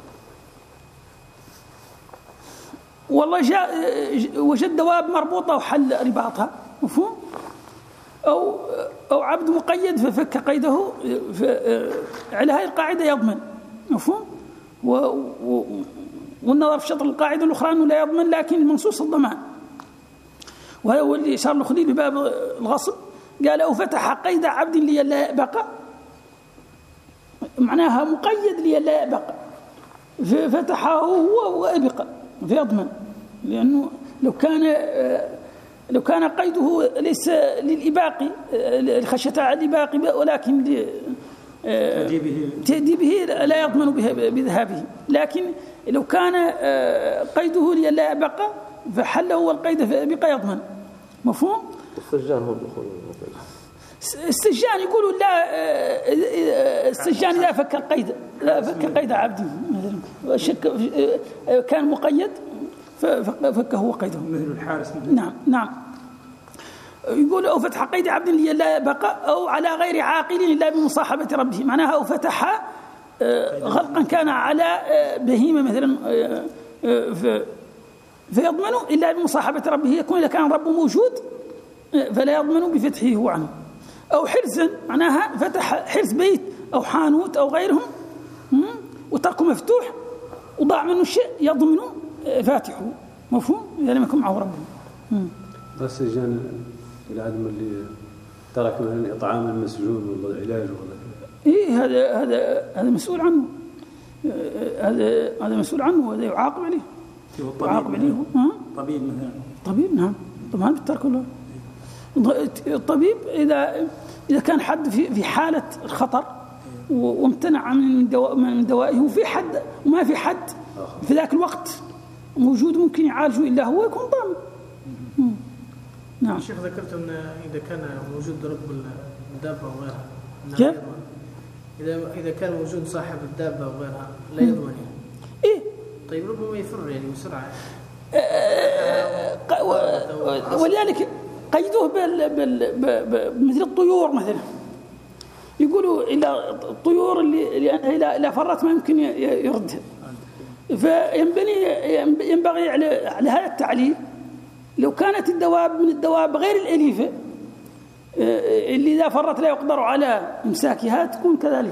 Speaker 2: والله جاء وجد دواب مربوطة وحل رباطها. مفهوم؟ أو أو عبد مقيد ففك قيده، على هذه القاعدة يضمن. مفهوم؟ و, و والنظر في شطر القاعدة الأخرى أنه لا يضمن، لكن المنصوص الضمان. وهذا هو اللي صار له خليل بباب الغصب، قال أو فتح قيد عبد لي لا يبقى، معناها مقيد لي لا يبقى، فتحه هو وأبقى فيضمن، لأنه لو كان لو كان قيده ليس للإباق خشية على الإباق ولكن تأديبه لا يضمن بذهابه، لكن لو كان قيده لا يبقى فحله هو القيد فبقى يضمن. مفهوم؟
Speaker 1: السجان هو الدخول.
Speaker 2: السجان يقولوا لا، السجان إذا فك القيد لا فك قيد عبده شك كان مقيد ففك هو قيده
Speaker 9: مثل الحارس.
Speaker 2: نعم نعم. يقول أو فتح قيد عبد لا بقى أو على غير عاقل إلا بمصاحبة ربه، معناها أو فتح غلقا كان على بهيمة مثلا فيضمن إلا بمصاحبة ربه، يكون إذا كان ربه موجود فلا يضمن بفتحه هو عنه. أو حرزا، معناها فتح حرز بيت أو حانوت أو غيرهم وتركه مفتوح وضاع منه شيء يضمن فاتحه. مفهوم؟ إذا لم يكن معه ربه.
Speaker 10: بس السجان العدم اللي ترك مثلا إطعام المسجون ولا علاجه ولا
Speaker 2: إيه هذا هذا هذا مسؤول عنه، هذا هذا مسؤول عنه، هذا يعاقب عليه. يعاقب عليه. ها؟
Speaker 9: طبيب مثلا.
Speaker 2: طبيب نعم، طبعا بالترك كله. الطبيب إذا إذا كان حد في في حالة الخطر وامتنع من دواء من دوائه، وفي حد وما في حد في ذاك الوقت موجود ممكن يعالجه إلا هو، يكون ضامن.
Speaker 3: نعم. الشيخ ذكرت أن إذا كان موجود ركب الدابة وغيرها
Speaker 2: كيف؟
Speaker 3: إذا إذا كان موجود صاحب الدابة وغيرها لا يضمن يعني.
Speaker 2: إيه.
Speaker 3: طيب ربما يفر يعني بسرعة.
Speaker 2: ولذلك قيدوه بال بال مثل الطيور مثلا، يقولوا إلى الطيور اللي إذا فرت ما يمكن يردها، فينبني ينبغي على هذا التعليل لو كانت الدواب من الدواب غير الأليفة اللي إذا فرت لا يقدر على إمساكها تكون كذلك.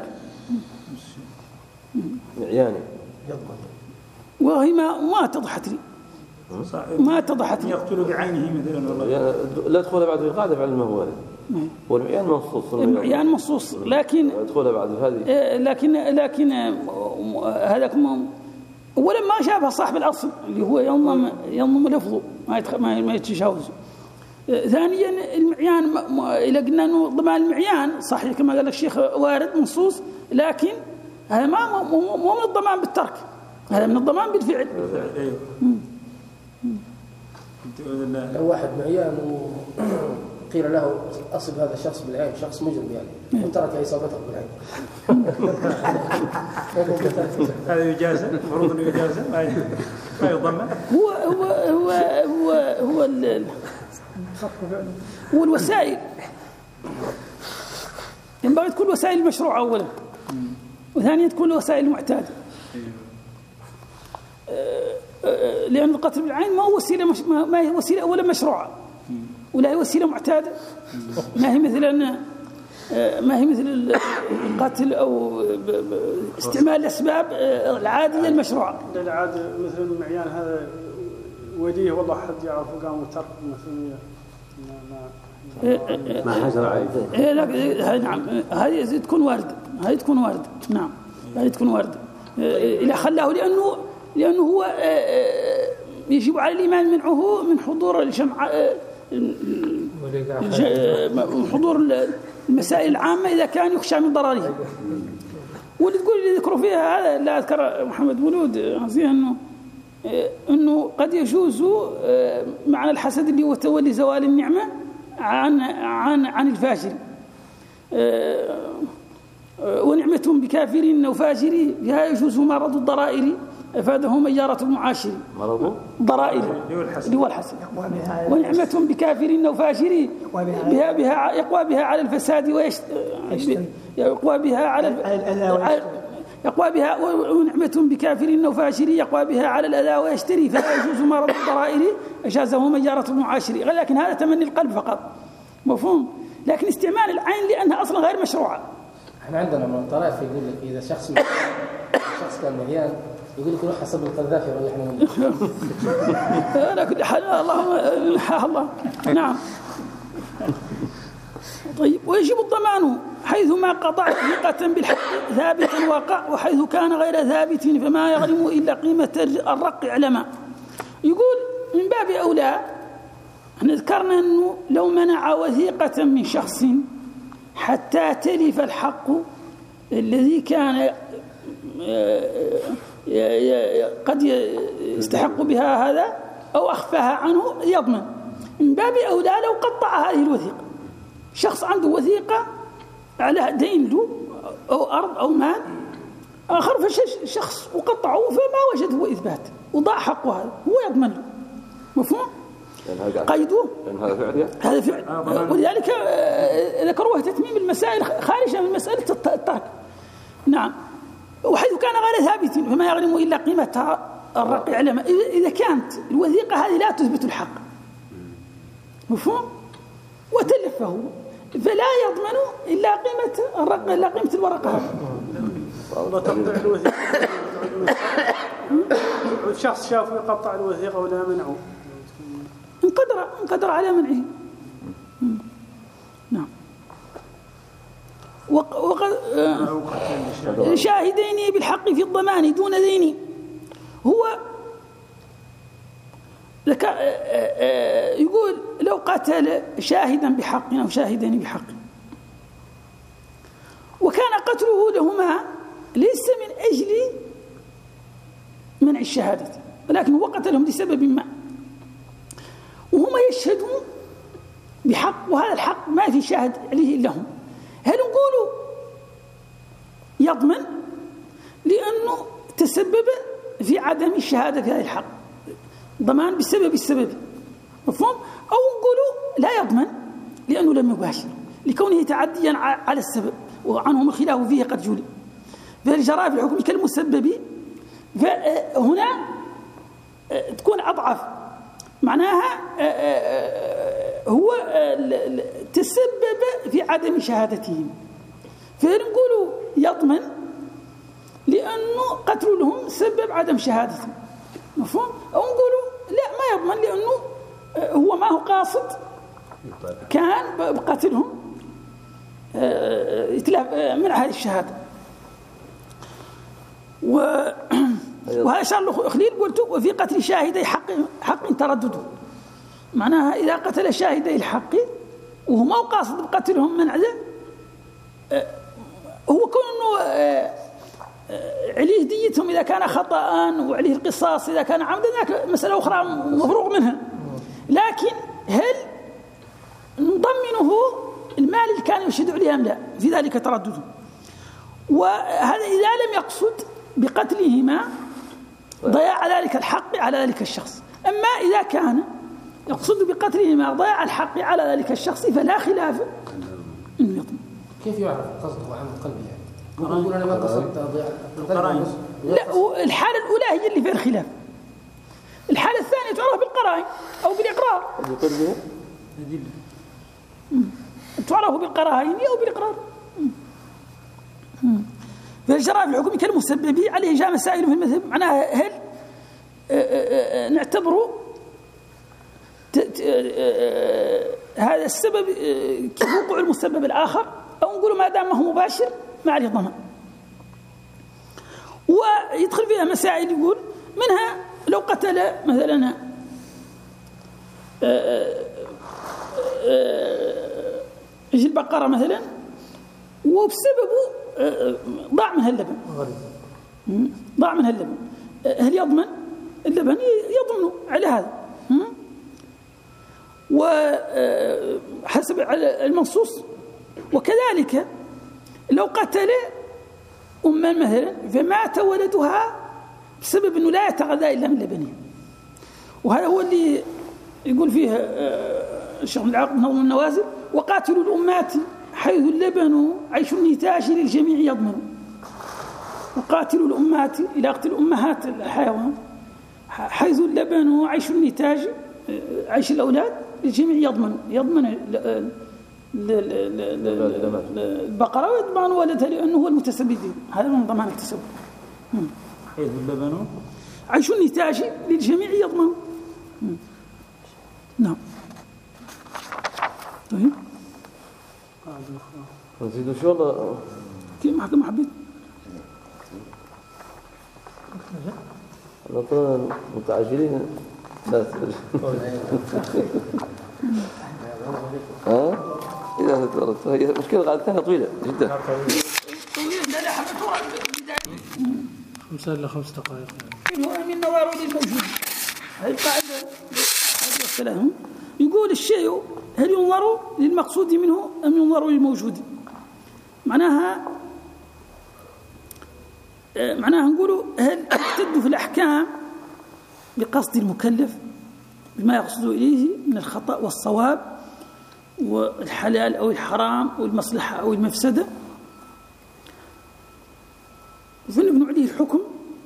Speaker 1: يعني
Speaker 2: وهي ما ما اتضحت لي ما اتضحت لي.
Speaker 9: يقتل بعينه مثلا والله.
Speaker 1: لا تدخل بعد في القاعدة على الموارد والمعيان منصوص.
Speaker 2: المعيان منصوص لكن
Speaker 1: تدخل بعد هذه.
Speaker 2: لكن لكن هذاك أولا ما شافها صاحب الأصل اللي هو ينظم ينظم لفظه ما ما يتجاوزه. ثانيا المعيان إذا قلنا إنه ضمان المعيان صحيح كما قال الشيخ وارد منصوص، لكن هذا ما مو من الضمان بالترك، هذا من الضمان بالفعل.
Speaker 4: لو واحد معيان وقيل له أصب هذا الشخص بالعين، شخص مجرم يعني، وترك إصابته بالعين،
Speaker 9: هذا يجازى، المفروض إنه يجازى ما يضمن.
Speaker 2: هو هو هو هو هو ال هو الوسائل ينبغي تكون وسائل مشروعة أولا، وثانيا تكون وسائل معتادة، لأن القتل بالعين ما هو وسيلة مش ما هي وسيلة أولا مشروعة ولا هي وسيلة معتادة، ما هي مثلا ما هي مثل القتل أو استعمال الأسباب العادية المشروعة.
Speaker 6: العادة مثل المعيان هذا وليه والله حد يعرف قام وترك مثلا
Speaker 1: ما حجر
Speaker 2: عليه. نعم هذه تكون واردة، هذه تكون واردة. نعم هذه تكون واردة إذا خلاه، لأنه لأنه هو يجب على الإيمان منعه من حضور الجمع، حضور المسائل العامة إذا كان يخشى من ضررها. واللي تقول اللي ذكروا فيها هذا لا أذكر محمد مولود عزيه أنه أنه قد يجوز معنى الحسد اللي هو تولي زوال النعمة عن عن عن الفاجر، ونعمة بكافر أو فاجر بها يجوز مرض الضرائر أفاده مجارة المعاشر. مرض ضرائر اللي هو الحسد. ونعمة بكافر أو فاجر بها بها يقوى بها على الفساد ويشت يقوى بها على يقوى بها ونعمة بكافر أو فاجر يقوى بها على الأذى ويشتري، فلا يجوز مرض الضرائر أجازه مجارة المعاشر. لكن هذا تمني القلب فقط، مفهوم. لكن استعمال العين لأنها أصلا غير مشروعة.
Speaker 4: احنا عندنا من الطرائف يقول لك إذا شخص شخص كان مليان يقول لك روح حسب القذافي وريحنا منه.
Speaker 2: أنا كل حال اللهم الله. نعم. طيب ويجب الضمان حيثما قطع ثقة بالحق ثابتا وقع، وحيث كان غير ثابت فما يغرم إلا قيمة الرق علما. يقول من باب أولى احنا ذكرنا أنه لو منع وثيقة من شخص حتى تلف الحق الذي كان قد يستحق بها هذا أو أخفاها عنه يضمن. من باب أولى لو قطع هذه الوثيقة، شخص عنده وثيقة على دين له أو أرض أو مال آخر، فشخص وقطعه فما وجد هو إثبات وضاع حقه، هذا هو يضمن له. مفهوم؟ قيدوه
Speaker 1: هذا فعل
Speaker 2: هذا فعل. ولذلك ذكروه تتميم المسائل خارجة من مسألة الترك. نعم. وحيث كان غير ثابت فما يغرم إلا قيمة الرق علما، إذا كانت الوثيقة هذه لا تثبت الحق، مفهوم، وتلفه فلا يضمن إلا قيمة الرق، إلا قيمة الورقة هذه.
Speaker 6: والله تقطع الوثيقة والشخص شافه يقطع الوثيقة ولا منعه،
Speaker 2: انقدر انقدر على منعه. نعم. وقد شاهدين بالحق في الضمان دون دين. هو يقول لو قتل شاهدا بحق أو شاهدين بحق وكان قتله لهما ليس من أجل منع الشهادة، ولكن هو قتلهم لسبب ما، وهما يشهدون بحق وهذا الحق ما في شاهد عليه إلا هم، هل نقولوا يضمن لأنه تسبب في عدم الشهادة في هذا الحق، ضمان بسبب السبب، مفهوم؟ أو نقولوا لا يضمن لأنه لم يباشر لكونه تعديا على السبب وعنهم الخلاف فيه قد جولي، فالجراء في الحكم كالمسبب، فهنا تكون أضعف، معناها هو تسبب في عدم شهادتهم، فنقولوا يضمن لأنه قتل لهم سبب عدم شهادتهم، مفهوم؟ أو نقولوا لا ما يضمن لأنه هو ما هو قاصد كان بقتلهم منع هذه الشهادة. وهذا شرط الخليل قلت وفي قتل شاهدي حق حق تردده، معناها إذا قتل شاهدي الحق وهو ما هو قاصد بقتلهم منع ذا، هو كونه عليه ديتهم إذا كان خطأ وعليه القصاص إذا كان عمدا، ذاك مسألة أخرى مفروغ منها، لكن هل نضمنه المال اللي كان يشهد عليه أم لا؟ في ذلك تردد. وهذا إذا لم يقصد بقتلهما ضياع ذلك الحق على ذلك الشخص، أما إذا كان يقصد بقتلهما ضياع الحق على ذلك الشخص فلا خلاف إنه يضمن.
Speaker 4: كيف يعرف قصده عن القلب يعني؟ ممكن يقول أنا ما قصدت أضيع
Speaker 2: القرائن. لا، الحالة الأولى هي اللي فيها الخلاف، الحالة الثانية تعرف بالقرائن أو بالإقرار، تعرف بالقرائن أو بالإقرار. فالجراء في الحكم كالمسبب عليه جاء مسائل في المذهب، معناها هل نعتبر هذا السبب كوقوع المسبب الآخر أو نقول ما دام هو مباشر ما عليه ضمان. ويدخل فيها مسائل يقول منها لو قتل مثلا ايش البقرة مثلا وبسببه ضاع منها اللبن، ضاع منها اللبن، هل يضمن اللبن؟ يضمن على هذا، وحسب المنصوص. وكذلك لو قتل أما مثلا فمات ولدها بسبب أنه لا يتغذى إلا من لبنها، وهذا هو اللي يقول فيه الشيخ بن العاقب نظم النوازل وقاتلوا الأمات حيث اللبن عيش النتاج للجميع يضمن، وقاتلوا الأمات إلى قتل أمهات الحيوان حيث اللبن عيش النتاج عيش الأولاد للجميع يضمن، يضمن البقرة ويضمن ولدها لأنه هو المتسبب، هذا من ضمان التسبب.
Speaker 9: حيث اللبن
Speaker 2: عيش النتاج للجميع يضمن. نعم. طيب
Speaker 1: نزيد شو والله
Speaker 2: كيف ما حبيت
Speaker 1: نطلع متعجلين ها إذا تدرت هي مشكلة قاعدة ثانية طويلة جدا
Speaker 3: خمسة إلى خمس دقائق
Speaker 2: من نظر للموجود. هذه القاعدة السلام يقول الشيء هل ينظر للمقصود منه أم ينظر للموجود؟ معناها معناها نقول هل تحتد في الأحكام بقصد المكلف بما يقصد إليه من الخطأ والصواب والحلال أو الحرام والمصلحة أو المفسدة، فنبني عليه الحكم،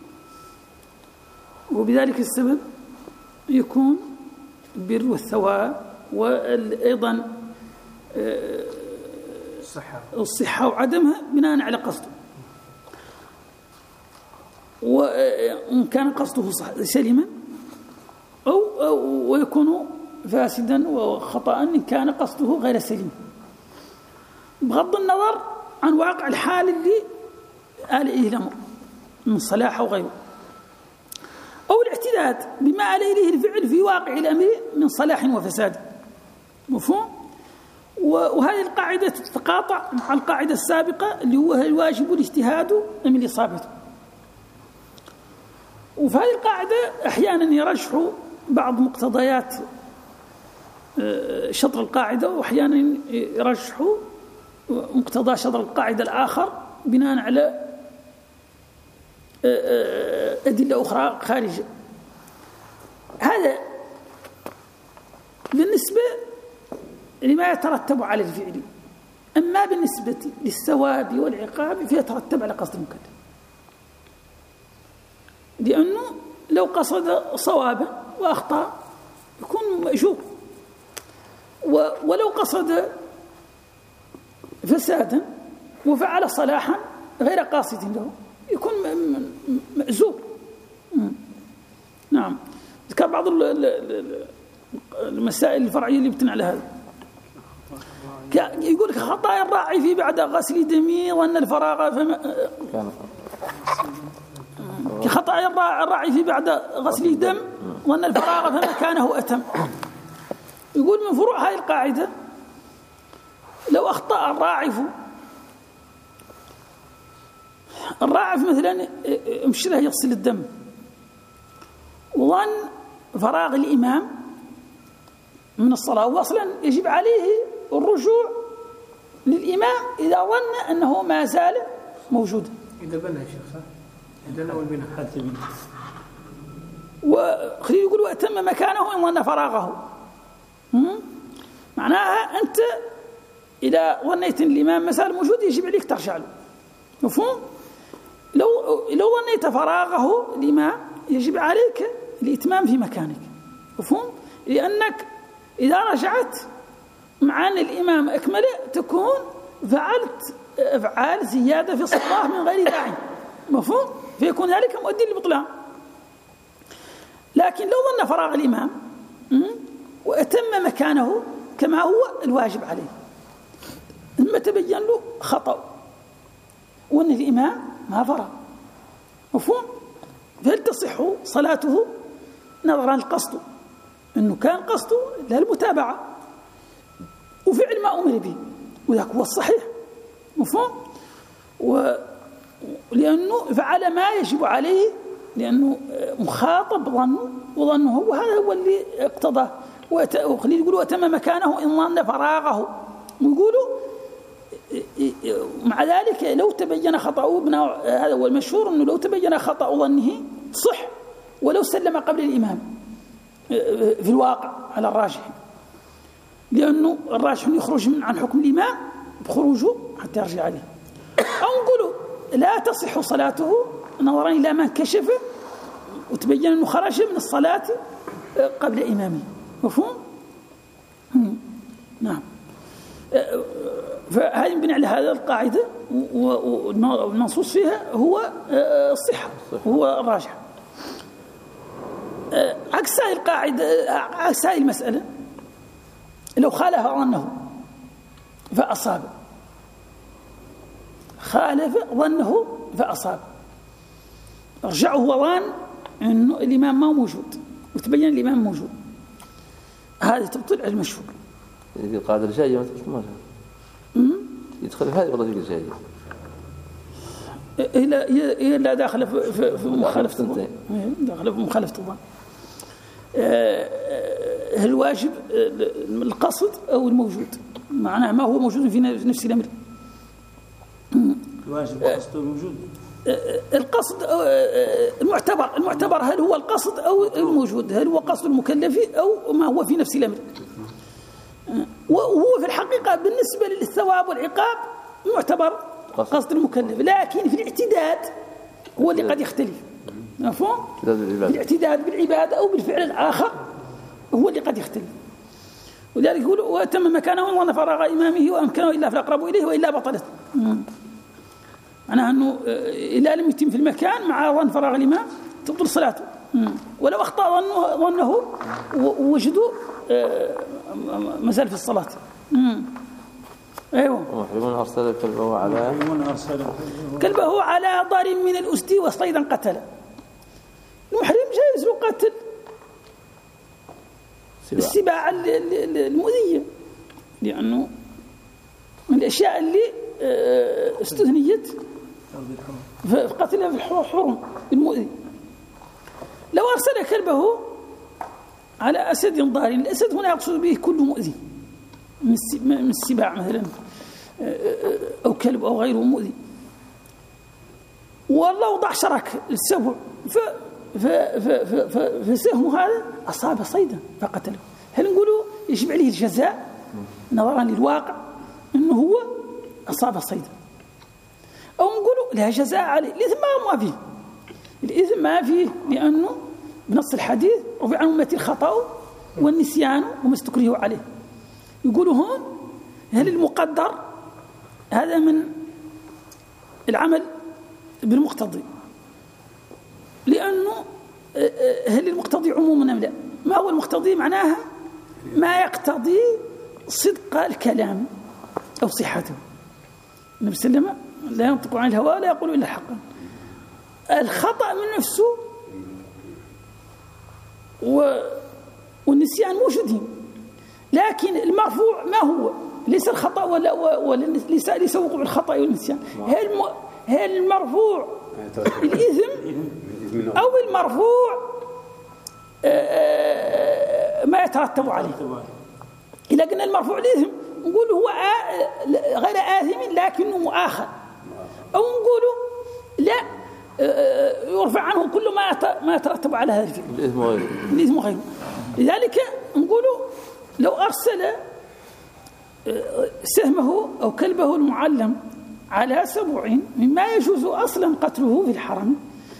Speaker 2: وبذلك السبب يكون البر والثواب وأيضا
Speaker 3: الصحة
Speaker 2: الصحة وعدمها بناء على قصده، وإن كان قصده سليما أو, أو ويكون فاسدا وخطأ إن كان قصده غير سليم، بغض النظر عن واقع الحال اللي آل إليه الأمر من صلاح أو غيره، أو الاعتداد بما آل إليه الفعل في واقع الأمر من صلاح وفساد. مفهوم؟ وهذه القاعدة تتقاطع مع القاعدة السابقة اللي هو الواجب الاجتهاد أم الإصابة. وفي هذه القاعدة أحيانا يرجح بعض مقتضيات شطر القاعدة، وأحيانا يرجح مقتضى شطر القاعدة الآخر بناء على أدلة أخرى خارجة. هذا بالنسبة لما يترتب على الفعل. أما بالنسبة للثواب والعقاب فيترتب على قصد المكلف، لأنه لو قصد صوابا وأخطأ يكون مأجور، ولو قصد فسادا وفعل صلاحا غير قاصد له يكون مأجور. نعم. ذكر بعض المسائل الفرعية اللي بتنع على هذا. يقول لك خطأ الراعي في بعد غسل دمي وأن الفراغ فما خطأ الراعي في بعد غسل دم وأن الفراغ فمكانه أتم. يقول من فروع هذه القاعدة لو أخطأ الراعف الراعف مثلا مش له يغسل الدم وظن فراغ الإمام من الصلاة، وأصلا يجب عليه الرجوع للإمام إذا ظن أنه ما زال موجودا.
Speaker 3: إذا بنى يا شيخ صح؟ إذا نوى البناء حتى بنى.
Speaker 2: وخليه يقول وأتم مكانه إن ظن فراغه. معناها أنت إذا ظنيت أن الإمام ما زال موجود يجب عليك ترجع له. مفهوم؟ لو لو ظنيت فراغه الإمام يجب عليك الإتمام في مكانك. مفهوم؟ لأنك إذا رجعت مع أن الإمام أكمل تكون فعلت أفعال زيادة في الصلاة من غير داعي. مفهوم؟ فيكون ذلك مؤدي للبطلان. لكن لو ظن فراغ الإمام وأتم مكانه كما هو الواجب عليه ثم تبين له خطأ وأن الإمام ما فرغ، مفهوم؟ فهل تصح صلاته نظرا لقصده أنه كان قصده للمتابعة وفعل ما أمر به، وذاك هو الصحيح. مفهوم؟ ولأنه فعل ما يجب عليه لأنه مخاطب ظنه وظنه وهذا هو اللي اقتضى. وخليه يقولوا أتم مكانه إن ظن فراغه، ويقولوا مع ذلك لو تبين خطأه هذا هو المشهور أنه لو تبين خطأ ظنه صح ولو سلم قبل الإمام في الواقع على الراجح، لأنه الراجح يخرج من عن حكم الإمام بخروجه حتى يرجع عليه. أو نقولوا لا تصح صلاته نظرا إلى من كشف وتبين أنه خرج من الصلاة قبل إمامه. مفهوم؟ نعم. فهذه بناء على هذه القاعدة والمنصوص فيها هو الصحة هو الراجح. عكس هذه القاعدة عكس هذه المسألة لو خالف ظنه فأصاب، خالف ظنه فأصاب رجعه وظن أنه الإمام ما موجود وتبين الإمام موجود، هذا تبطل المشهور.
Speaker 1: القاعدة الجاية ما تبطل يدخل في هذه والله يقول جاية
Speaker 2: هي لا داخل في في مخالفة الظن، داخل في مخالفة الظن. هل واجب القصد أو الموجود؟ معناه ما هو موجود في نفس الأمر.
Speaker 6: الواجب القصد الموجود.
Speaker 2: القصد المعتبر المعتبر هل هو القصد أو الموجود؟ هل هو قصد المكلف أو ما هو في نفس الأمر؟ وهو في الحقيقة بالنسبة للثواب والعقاب معتبر قصد المكلف، لكن في الاعتداد هو اللي قد يختلف. مفهوم؟ الاعتداد بالعبادة أو بالفعل الآخر هو اللي قد يختلف. ولذلك يقول وأتم مكانه وأن فراغ إمامه وأمكنه إلا فالأقرب إليه وإلا بطلت. معناها أنه إلا لم يتم في المكان مع ظن فراغ الإمام تبطل صلاته، ولو أخطأ ظنه, ظنه ووجدوا مازال في الصلاة. أيوه.
Speaker 1: ومحرم أرسل كلبه على
Speaker 2: كلبه على ضار من الأسد وصيدا قتل. المحرم جائز له قتل السباع المؤذية، لأنه من الأشياء اللي استثنيت فقتلها في الحرم المؤذي. لو أرسل كلبه على أسد ضار، الأسد هنا يقصد به كل مؤذي من السباع مثلا أو كلب أو غيره مؤذي، والله وضع شرك السبع فسهم هذا أصاب صيدا فقتله، هل نقولوا يجب عليه الجزاء نظرا للواقع أنه هو أصاب صيدا، أو نقولوا لا جزاء عليه؟ الإثم ما فيه، الإثم ما فيه، لأنه بنص الحديث رفع عن أمتي الخطأ والنسيان وما استكرهوا عليه. يقولوا هون هل المقدر هذا من العمل بالمقتضي، لأنه هل المقتضي عموما أم لا؟ ما هو المقتضي؟ معناها ما يقتضي صدق الكلام أو صحته. النبي صلى الله عليه وسلم لا ينطق عن الهوى لا يقول إلا حقا. الخطأ من نفسه والنسيان موجودين، لكن المرفوع ما هو؟ ليس الخطأ ولا ولا ليس ليس وقوع الخطأ والنسيان. هل هل المرفوع الإثم أو المرفوع ما يترتب عليه؟ إذا قلنا المرفوع الإثم نقول هو غير آثم لكنه مؤاخذ، أو نقول لا يرفع عنه كل ما ما يترتب على هذا الفعل
Speaker 1: الإثم غيره
Speaker 2: الإثم غيره. لذلك نقول لو أرسل سهمه أو كلبه المعلم على سبع مما يجوز أصلا قتله في الحرم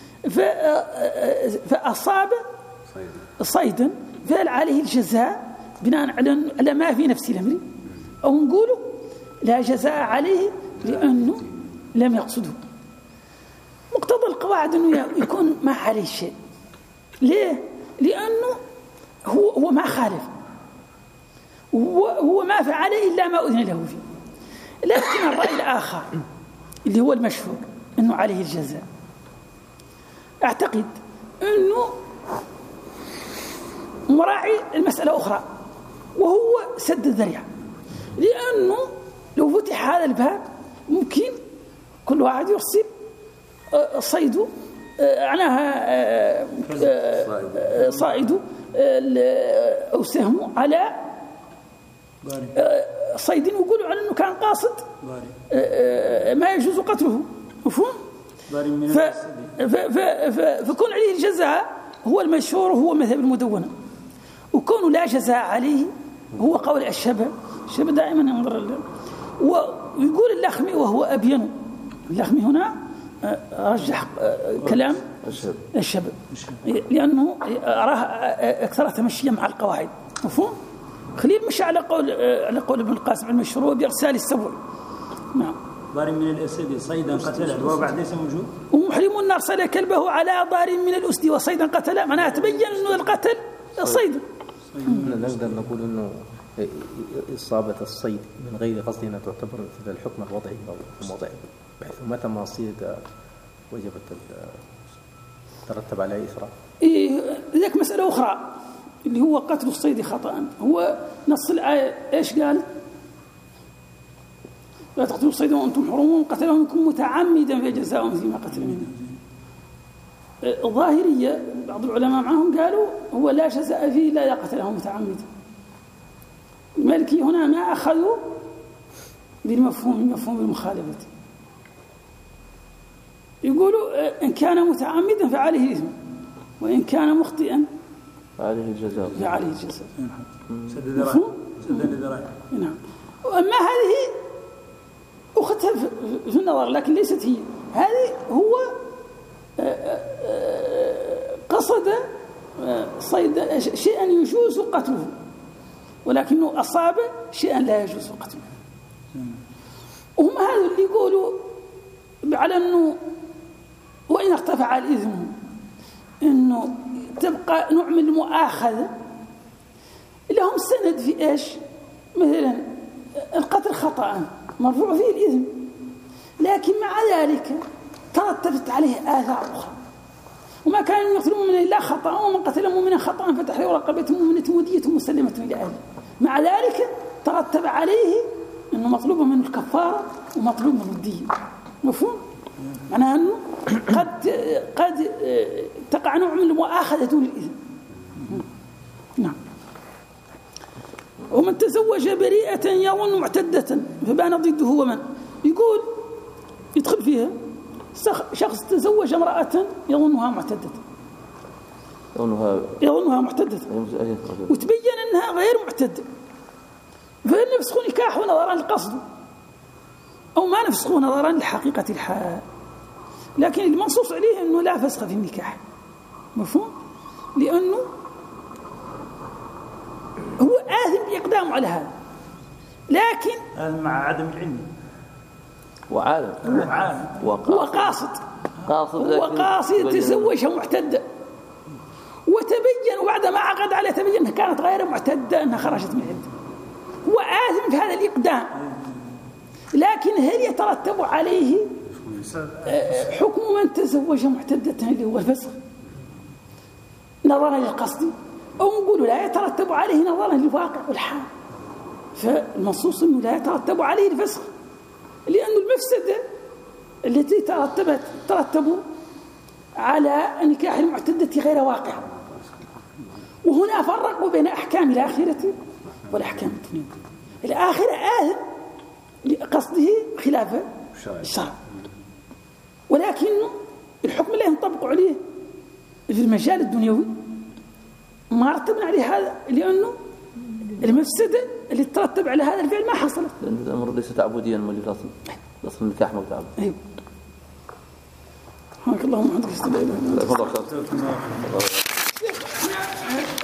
Speaker 2: فأصاب صيدا، فهل عليه الجزاء بناء على ما في نفس الأمر، أو نقول لا جزاء عليه لأنه لم يقصده؟ مقتضى القواعد أنه يكون ما عليه شيء. ليه؟ لأنه هو, هو ما خالف، هو, هو ما فعل إلا ما أذن له فيه. لكن الرأي الآخر اللي هو المشهور أنه عليه الجزاء، أعتقد أنه مراعي المسألة أخرى وهو سد الذريعة، لأنه لو فتح هذا الباب ممكن كل واحد يرسل صيده معناها صائده أو سهمه على صيد ويقولوا على أنه كان قاصد ما يجوز قتله، مفهوم؟ فكون عليه الجزاء هو المشهور وهو مذهب المدونة، وكونه لا جزاء عليه هو قول الشباب. الشباب دائما ينظر له ويقول اللخمي وهو أبين. اللخمي هنا رجح كلام الشباب لأنه أراه أكثر تمشيا مع القواعد، مفهوم؟ خليل مشى على قول على قول ابن القاسم المشروع بإرسال السبع. نعم.
Speaker 9: ضار من الأسد صيدا قتله وبعد ليس موجود.
Speaker 2: ومحرم أرسل كلبه على ضار من الأسد وصيدا قتله، معناها تبين أنه القتل صيد.
Speaker 7: نقدر نقول أنه إصابة الصيد من غير قصد أنها تعتبر مثل الحكم الوضعي أو الوضعي، بحيث متى ما صيد وجبت ترتب عليه إثرا.
Speaker 2: إيه ذاك مسألة أخرى اللي هو قتل الصيد خطأ. هو نص الآية إيش قال؟ لا تقتلوا الصيد وأنتم حرم قتله منكم متعمدا فجزاء فيما قتل منه. الظاهرية بعض العلماء معهم قالوا هو لا جزاء فيه لا يقتله متعمدا. المالكي هنا ما أخذوا بالمفهوم مفهوم المخالفة، يقولوا إن كان متعمدا فعليه الإثم وإن كان مخطئا
Speaker 1: فعليه الجزاء
Speaker 2: فعليه الجزاء.
Speaker 9: سد الذرائع سد الذرائع.
Speaker 2: نعم. وأما هذه أختها في النظر لكن ليست هي هذه. هو قصد صيد شيئا يجوز قتله ولكنه أصاب شيئا لا يجوز قتله. وهم هذا اللي يقولوا على أنه وإن ارتفع الإثم أنه تبقى نوع من المؤاخذة. لهم سند في إيش؟ مثلا القتل خطأ مرفوع فيه الإثم، لكن مع ذلك ترتبت عليه آثار أخرى. وما كان يقتل مؤمنا إلا خطأ، ومن قتل مؤمنا خطأ فتحرير رقبة مؤمنة ودية مسلمة إلى أهله. مع ذلك ترتب عليه أنه مطلوب منه الكفارة ومطلوب منه الدية. مفهوم؟ معناها أنه قد قد تقع نوع من المؤاخذة دون الإثم. نعم. ومن تزوج بريئة يظن معتدة فبان ضده ومن يقول يدخل فيها شخص تزوج امرأة يظنها معتدة
Speaker 1: يظنها
Speaker 2: يظنها معتدة وتبين أنها غير معتدة، فإن نفسخ نكاحه نظرا لقصده أو ما نفسخه نظرا لحقيقة الحال، لكن المنصوص عليه أنه لا فسخ في النكاح. مفهوم؟ لأنه هو آثم بإقدامه على هذا، لكن
Speaker 9: مع عدم العلم
Speaker 1: وعالم
Speaker 2: هو قاصد
Speaker 1: قاصد
Speaker 2: هو قاصد يتزوجها معتدة، وتبين وبعد ما عقد عليها تبين أنها كانت غير معتدة، أنها خرجت من عدة. هو آثم في هذا الإقدام، لكن هل يترتب عليه حكم من تزوج معتدة اللي هو الفسخ نظرا للقصد، أو نقول لا يترتب عليه نظرا للواقع والحال؟ فالمنصوص أنه لا يترتب عليه الفسخ، لأن المفسدة التي ترتبت ترتب على نكاح المعتدة غير واقعة. وهنا فرقوا بين أحكام الآخرة والأحكام الدنيا. الآخرة آثم لقصده خلاف الشرع، ولكن الحكم لا ينطبق عليه في المجال الدنيوي ما رتبنا عليه هذا، لأنه المفسدة اللي ترتب على هذا الفعل ما حصلت،
Speaker 1: لأن الأمر ليس تعبديا ولي الأصل الأصل النكاح ما تعبد.
Speaker 2: أيوه. سبحانك اللهم وبحمدك أشهد أن لا إله إلا أنت.